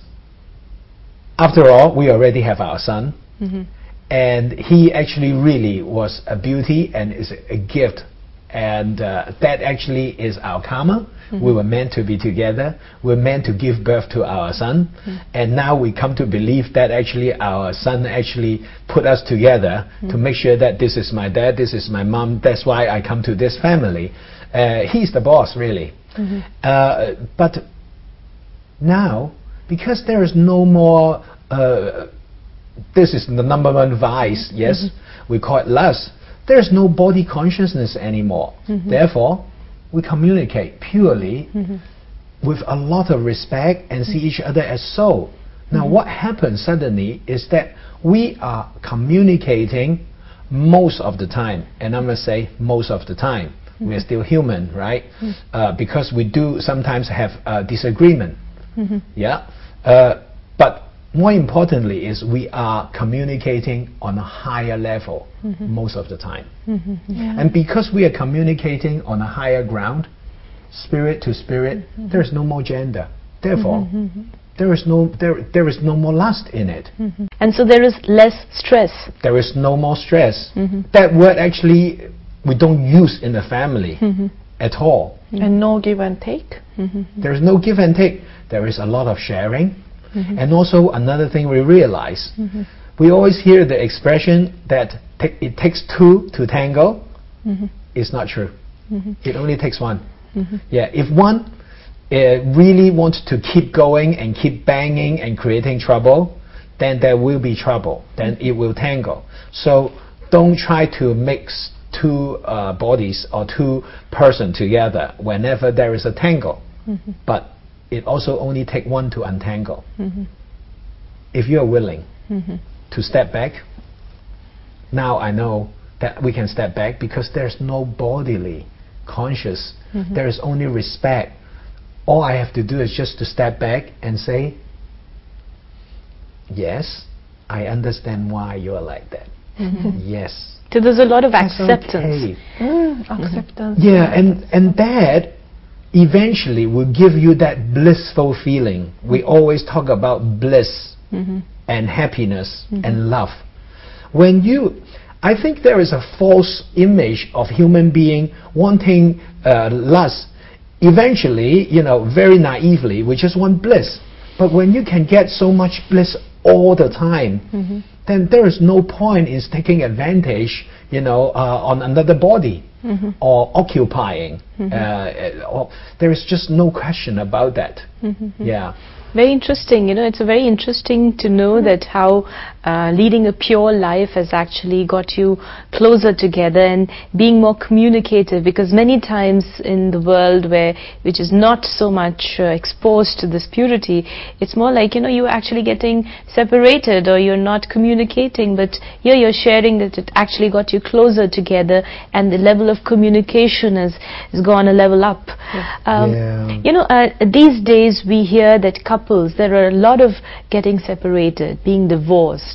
B: after all, we already have our son, mm-hmm. and he actually really was a beauty and is a gift, and uh, that actually is our karma. Mm-hmm. We were meant to be together. We're meant to give birth to our son, mm-hmm. and now we come to believe that actually our son actually put us together mm-hmm. to make sure that this is my dad, this is my mom. That's why I come to this family. Uh, he's the boss, really. Mm-hmm. Uh, but now, because there is no more, uh, this is the number one vice. Yes, mm-hmm. we call it lust. There is no body consciousness anymore. Mm-hmm. Therefore, we communicate purely mm-hmm. with a lot of respect and see each other as soul. Now, mm-hmm. what happens suddenly is that we are communicating most of the time, and I must say most of the time. Mm-hmm. We are still human, right? Mm-hmm. Uh, because we do sometimes have uh, disagreement. Mm-hmm. Yeah, uh, but more importantly is we are communicating on a higher level mm-hmm. most of the time. Mm-hmm. Yeah. And because we are communicating on a higher ground, spirit to spirit, mm-hmm. there is no more gender. Therefore, mm-hmm. there is no there there is no more lust in it.
A: Mm-hmm. And so there is less stress.
B: There is no more stress. Mm-hmm. That word actually we don't use in the family mm-hmm. at all.
C: Mm-hmm. And no give and take.
B: Mm-hmm. There is no give and take. There is a lot of sharing. Mm-hmm. And also another thing we realize, mm-hmm. we always hear the expression that ta- it takes two to tango,
C: Mhm.
B: it's not true.
C: Mhm.
B: It only takes one.
C: Mhm.
B: Yeah, if one uh, really wants to keep going and keep banging and creating trouble, then there will be trouble. Then it will tangle. So don't try to mix two uh, bodies or two person together whenever there is a tangle.
C: Mhm.
B: But it also only take one to untangle.
C: Mhm.
B: If you are willing
C: Mhm.
B: to step back, now I know that we can step back because there's no bodily conscious.
C: Mhm.
B: There is only respect. All I have to do is just to step back and say, yes, I understand why you are like that.
C: Mhm.
B: Yes.
A: So there's a lot of
B: That's
A: acceptance.
B: okay.
C: Mm, acceptance.
B: Yeah, and, and that eventually will give you that blissful feeling. We always talk about bliss
C: Mhm.
B: and happiness and love. When you, I think there is a false image of human being wanting uh, lust. Eventually, you know, very naively, we just want bliss. But when you can get so much bliss all the time,
C: Mhm.
B: then there is no point in taking advantage, you know, uh, on another body
C: Mhm.
B: or occupying. Uh, or, there is just no question about that.
C: Mhm.
B: Yeah.
A: Very interesting. You know, it's a very interesting to know that how uh, leading a pure life has actually got you closer together and being more communicative, because many times in the world where which is not so much uh, exposed to this purity, it's more like, you know, you're actually getting separated or you're not communicating, but here you're sharing that it actually got you closer together and the level of communication has, has gone a level up. Um,
B: Yeah.
A: You know, uh, these days we hear that couples, there are a lot of getting separated, being divorced.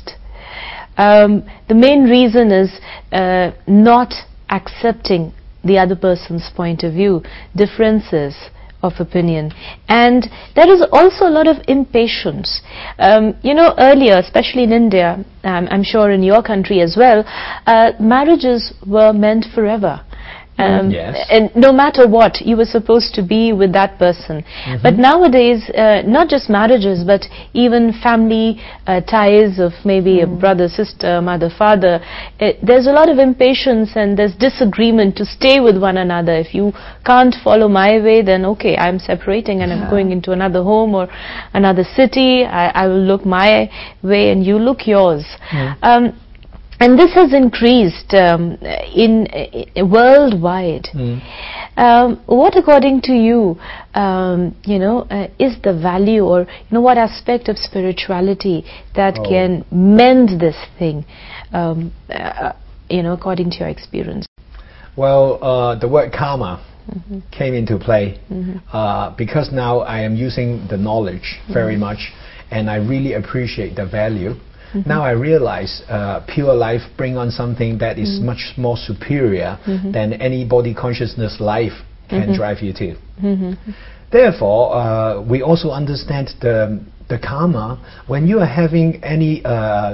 A: Um, the main reason is uh, not accepting the other person's point of view, differences of opinion, and there is also a lot of impatience. Um, you know, earlier, especially in India, um, I'm sure in your country as well, uh, marriages were meant forever. Um,
B: Yes.
A: And no matter what, you were supposed to be with that person. But nowadays, uh, not just marriages, but even family uh, ties of maybe a brother, sister, mother, father, uh, there's a lot of impatience and there's disagreement to stay with one another. If you can't follow my way, then okay, I'm separating and I'm going into another home or another city. I, I will look my way and you look yours. Um, And this has increased um, in, in worldwide.
B: Mm.
A: Um, what, according to you, um, you know, uh, is the value, or you know, what aspect of spirituality that
B: Oh.
A: can mend this thing? Um, uh, you know, according to your experience.
B: Well, uh, the word karma came into play uh, because now I am using the knowledge very much, and I really appreciate the value. Now I realize uh, pure life bring on something that is much more superior than any body consciousness life can drive you to. Therefore, uh, we also understand the the karma when you are having any uh,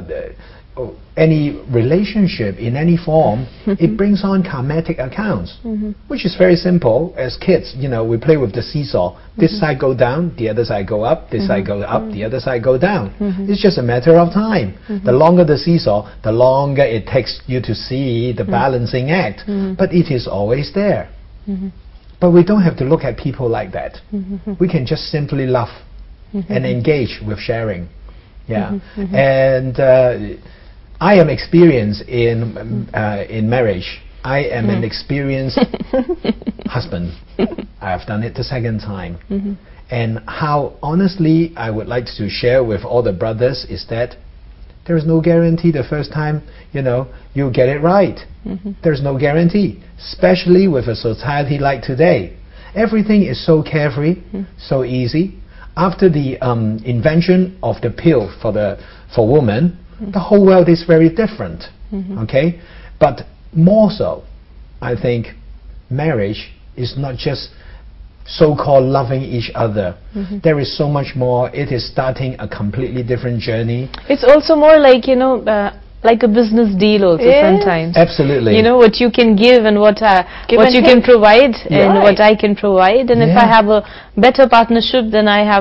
B: any relationship in any form. It brings on karmatic accounts, which is very simple. As kids, you know, we play with the seesaw. This side go down, the other side go up. This side go up, the other side go down. It's just a matter of time. The longer the seesaw, the longer it takes you to see the balancing act. But it is always there. But we don't have to look at people like that. We can just simply love and engage with sharing. Yeah. And uh, I am experienced in uh, in marriage. I am an experienced husband. I have done it the second time. And how honestly I would like to share with all the brothers is that there is no guarantee the first time, you know, you get it right. There's no guarantee, especially with a society like today. Everything is so carefree, so easy. After the um, invention of the pill for the for women, the whole world is very different. Okay, but more so, I think marriage is not just so-called loving each other. There is so much more. It is starting a completely different journey.
A: It's also more like, you know, uh, like a business deal also
C: Yes.
A: sometimes.
B: Absolutely.
A: You know, what you can give and what uh,
C: Give
A: what
C: and
A: you can
C: take.
A: provide and
C: Right.
A: what I can provide. And if I
B: Yeah.
A: have a better partnership, then I have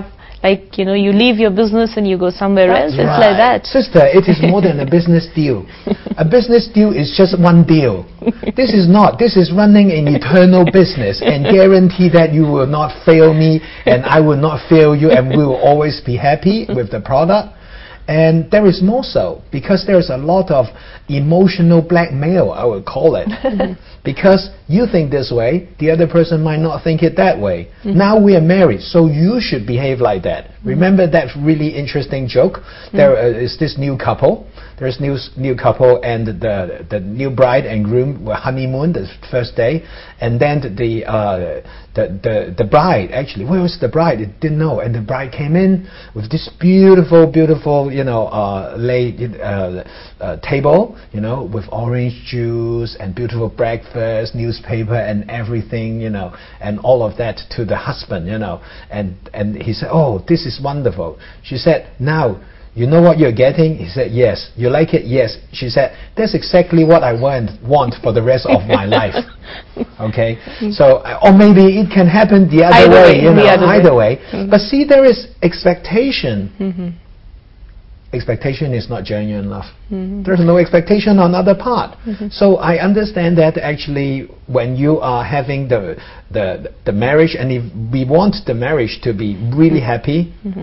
A: Like, you know, you leave your business and you go somewhere
B: That's
A: else. It's
B: right.
A: like that.
B: Sister, it is more than a business deal. A business deal is just one deal. This is not. This is running an eternal business and guarantee that you will not fail me and I will not fail you and we will always be happy with the product. And there is more so, because there is a lot of emotional blackmail, I would call it. Because you think this way, the other person might not think it that way. Mm-hmm. Now we are married, so you should behave like that. Mm-hmm. Remember that really interesting joke? Mm-hmm. There uh, is this new couple. There's new new couple, and the the new bride and groom were honeymoon the first day, and then the uh, the the the bride actually, where was the bride? It didn't know, and the bride came in with this beautiful, beautiful, you know, uh, laid uh, uh, table, you know, with orange juice and beautiful breakfast, newspaper, and everything, you know, and all of that to the husband, you know, and and he said, "Oh, this is wonderful." She said, "Now, you know what you're getting?" He said, "Yes." "You like it?" "Yes." She said, "That's exactly what I want want for the rest of my life." Okay, mm-hmm. So or maybe it can happen the other
A: either
B: way,
A: way,
B: you know,
A: either
B: either
A: way.
B: way.
A: Mm-hmm.
B: But see, there is expectation.
A: Mm-hmm.
B: Expectation is not genuine enough.
A: Mm-hmm.
B: There's no expectation on other part.
A: Mm-hmm.
B: So I understand that actually when you are having the the the marriage, and if we want the marriage to be really mm-hmm. happy. Mm-hmm.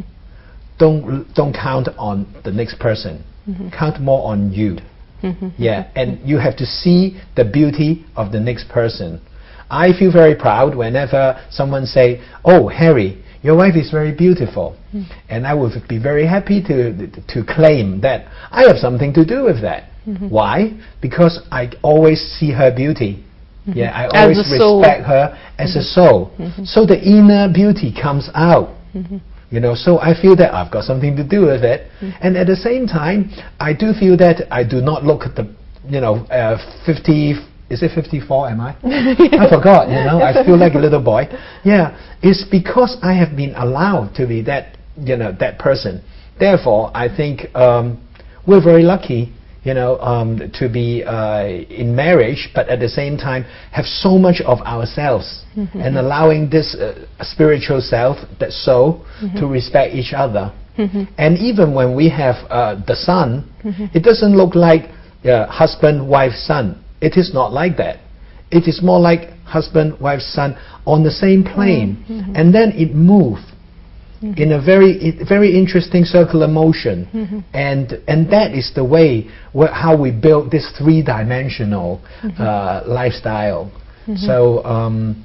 B: Don't don't count on the next person. Mm-hmm. Count more on you. Mm-hmm. Yeah, and you have to see the beauty of the next person. I feel very proud whenever someone say, "Oh, Harry, your wife is very beautiful," mm-hmm. and I would be very happy to to claim that I have something to do with that. Mm-hmm. Why? Because I always see her beauty. Mm-hmm. Yeah, I always respect her as mm-hmm. a soul. Mm-hmm. So the inner beauty comes out. Mm-hmm. You know, so I feel that I've got something to do with it, mm-hmm. and at the same time, I do feel that I do not look at the, you know, uh, fifty. Is it fifty-four? Am I? I forgot. You know, I feel like a little boy. Yeah, it's because I have been allowed to be that, you know, that person. Therefore, I think um, we're very lucky, you know, um, to be uh, in marriage, but at the same time have so much of ourselves, mm-hmm. and allowing this uh, spiritual self, that soul, mm-hmm. to respect each other. Mm-hmm. And even when we have uh, the son, mm-hmm. it doesn't look like uh, husband, wife, son. It is not like that. It is more like husband, wife, son on the same plane, mm-hmm. and then it moves. Mm-hmm. In a very very interesting circular motion, mm-hmm. and and that is the way wh- how we build this three-dimensional mm-hmm. uh, lifestyle. Mm-hmm. So um,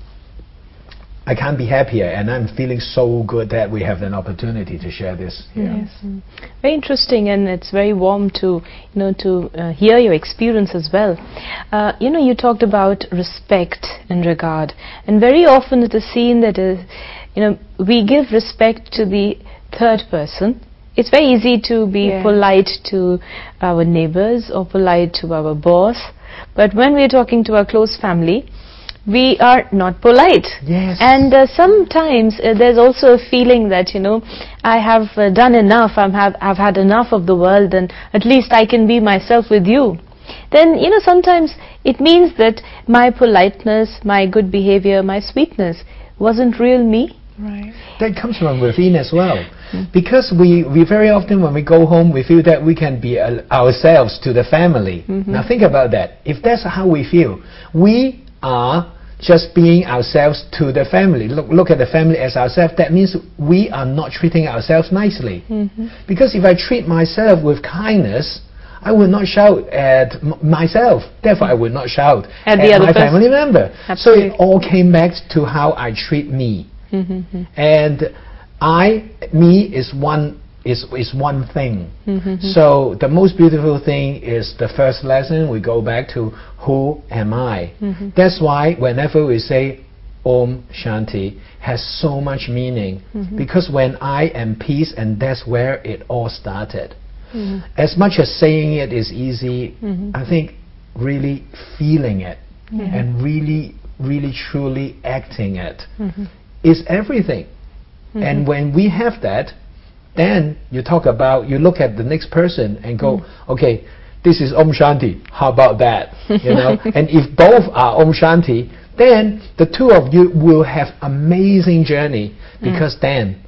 B: I can't be happier, and I'm feeling so good that we have an opportunity to share this here.
A: Yes. Mm. Very interesting, and it's very warm to you know to uh, hear your experience as well. Uh, you know, you talked about respect and regard, and very often it is seen that is. You know, we give respect to the third person. It's very easy to be yeah. polite to our neighbors or polite to our boss, but when we're talking to our close family, we are not polite.
B: Yes.
A: And uh, sometimes uh, there's also a feeling that, you know, I have uh, done enough, I'm have, I've had enough of the world, and at least I can be myself with you. Then, you know, sometimes it means that my politeness, my good behavior, my sweetness wasn't real me.
C: Right.
B: That comes from within as well. Mm. Because we, we very often when we go home, we feel that we can be uh, ourselves to the family. Mm-hmm. Now think about that. If that's how we feel, we are just being ourselves to the family. Look, look at the family as ourselves. That means we are not treating ourselves nicely. Mm-hmm. Because if I treat myself with kindness, I will not shout at m- myself. Therefore, I will not shout
A: at,
B: at
A: the other
B: my
A: person.
B: family member.
A: Absolutely.
B: So it all came back to how I treat me. Mm-hmm. And I, me is one is is one thing. Mm-hmm. So the most beautiful thing is the first lesson. We go back to who am I. Mm-hmm. That's why whenever we say Om Shanti, has so much meaning. Mm-hmm. Because when I am peace, and that's where it all started. Mm-hmm. As much as saying it is easy, mm-hmm. I think really feeling it, mm-hmm. and really, really, truly acting it. Mm-hmm. is everything. Mm-hmm. And when we have that, then you talk about, you look at the next person and go, mm. okay, this is Om Shanti, how about that? You know, and if both are Om Shanti, then the two of you will have amazing journey, because mm. then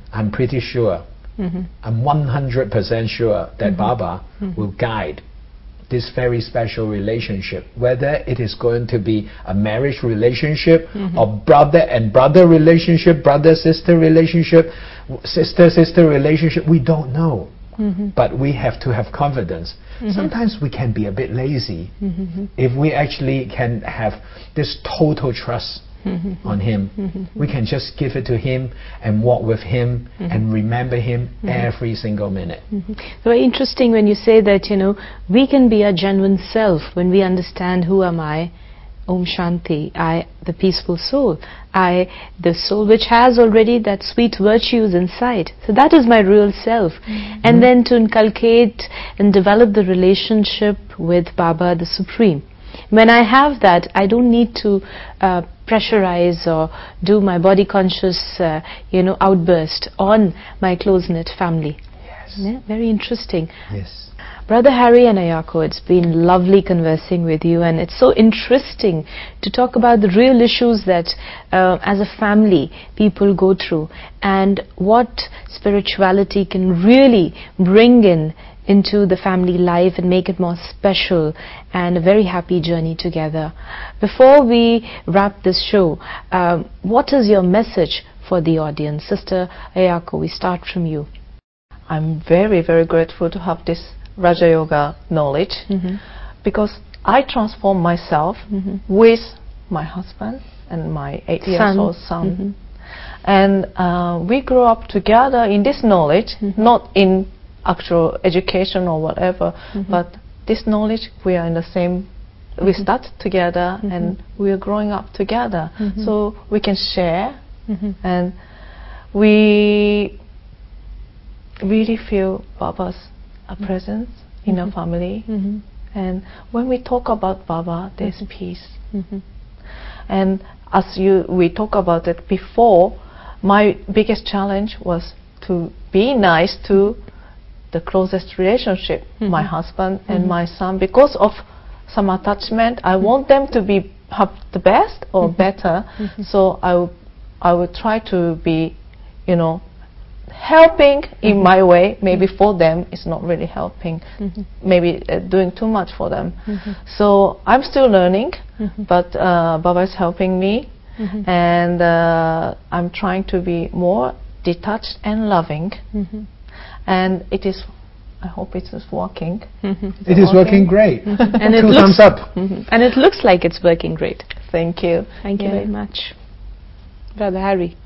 B: I'm pretty sure, mm-hmm. I'm one hundred percent sure that mm-hmm. Baba mm-hmm. will guide this very special relationship, whether it is going to be a marriage relationship mm-hmm. or brother and brother relationship, brother-sister relationship, sister-sister relationship, we don't know. Mm-hmm. But we have to have confidence. Mm-hmm. Sometimes we can be a bit lazy mm-hmm. if we actually can have this total trust mm-hmm. on Him. Mm-hmm. We can just give it to Him and walk with Him mm-hmm. and remember Him mm-hmm. every single minute.
A: Mm-hmm. Very interesting when you say that, you know, we can be our genuine self when we understand who am I. Om Shanti, I, the peaceful soul. I, the soul which has already that sweet virtues inside. So that is my real self. Mm-hmm. And then to inculcate and develop the relationship with Baba, the Supreme. When I have that, I don't need to uh, pressurize or do my body conscious, uh, you know, outburst on my close-knit family.
B: Yes.
A: Yeah, very interesting.
B: Yes.
A: Brother Harry and Ayako, it's been lovely conversing with you, and it's so interesting to talk about the real issues that uh, as a family people go through and what spirituality can really bring in into the family life and make it more special and a very happy journey together. Before we wrap this show, uh, what is your message for the audience? Sister Ayako, we start from you.
C: I'm very, very grateful to have this Raja Yoga knowledge mm-hmm. because I transform myself mm-hmm. with my husband and my eight son. years old son. Mm-hmm. And uh, we grew up together in this knowledge, mm-hmm. not in actual education or whatever, mm-hmm. but this knowledge, we are in the same, mm-hmm. we start together mm-hmm. and we are growing up together. Mm-hmm. So we can share mm-hmm. and we really feel Baba's a presence in mm-hmm. our family, mm-hmm. and when we talk about Baba, there's mm-hmm. peace. Mm-hmm. And as you we talk about it before, my biggest challenge was to be nice to the closest relationship, mm-hmm. my husband mm-hmm. and my son, because of some attachment. I mm-hmm. want them to be have the best or mm-hmm. better, mm-hmm. so I w- I would try to be, you know, helping in mm-hmm. my way. Maybe mm-hmm. for them it's not really helping, mm-hmm. maybe uh, doing too much for them. Mm-hmm. So I'm still learning, mm-hmm. but uh, Baba is helping me, mm-hmm. and uh, I'm trying to be more detached and loving, mm-hmm. and it is, I hope it is working.
B: Mm-hmm. It, it is working, working great. Mm-hmm. And it Two
A: looks,
B: thumbs up.
A: Mm-hmm. And it looks like it's working great.
C: Thank you.
A: Thank you
C: yeah.
A: very much. Brother Harry.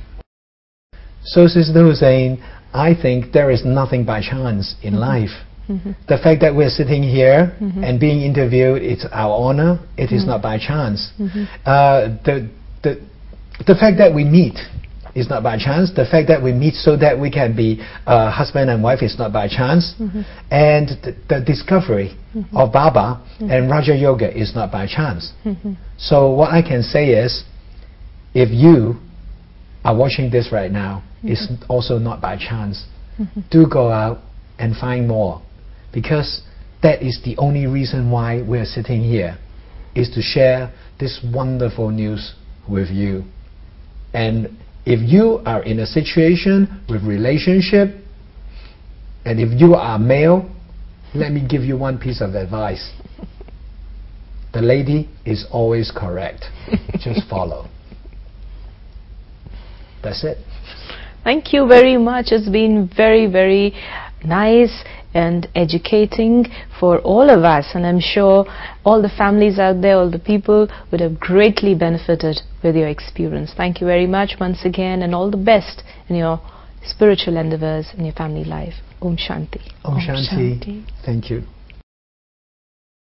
B: So, Sister Hussein, I think there is nothing by chance in mm-hmm. life. Mm-hmm. The fact that we're sitting here mm-hmm. and being interviewed, it's our honor. It mm-hmm. is not by chance. Mm-hmm. Uh, the, the, the fact that we meet is not by chance. The fact that we meet so that we can be uh, husband and wife is not by chance. Mm-hmm. And the, the discovery mm-hmm. of Baba mm-hmm. and Raja Yoga is not by chance. Mm-hmm. So what I can say is, if you are watching this right now, mm-hmm. it's also not by chance. Mm-hmm. Do go out and find more, because that is the only reason why we're sitting here, is to share this wonderful news with you. And if you are in a situation with relationship, and if you are male, let me give you one piece of advice. The lady is always correct. Just follow. That's it.
A: Thank you very much. It's been very, very nice and educating for all of us, and I'm sure all the families out there, all the people would have greatly benefited with your experience. Thank you very much once again, and all the best in your spiritual endeavors in your family life. Om Shanti.
B: Om Shanti. Om Shanti. Thank you.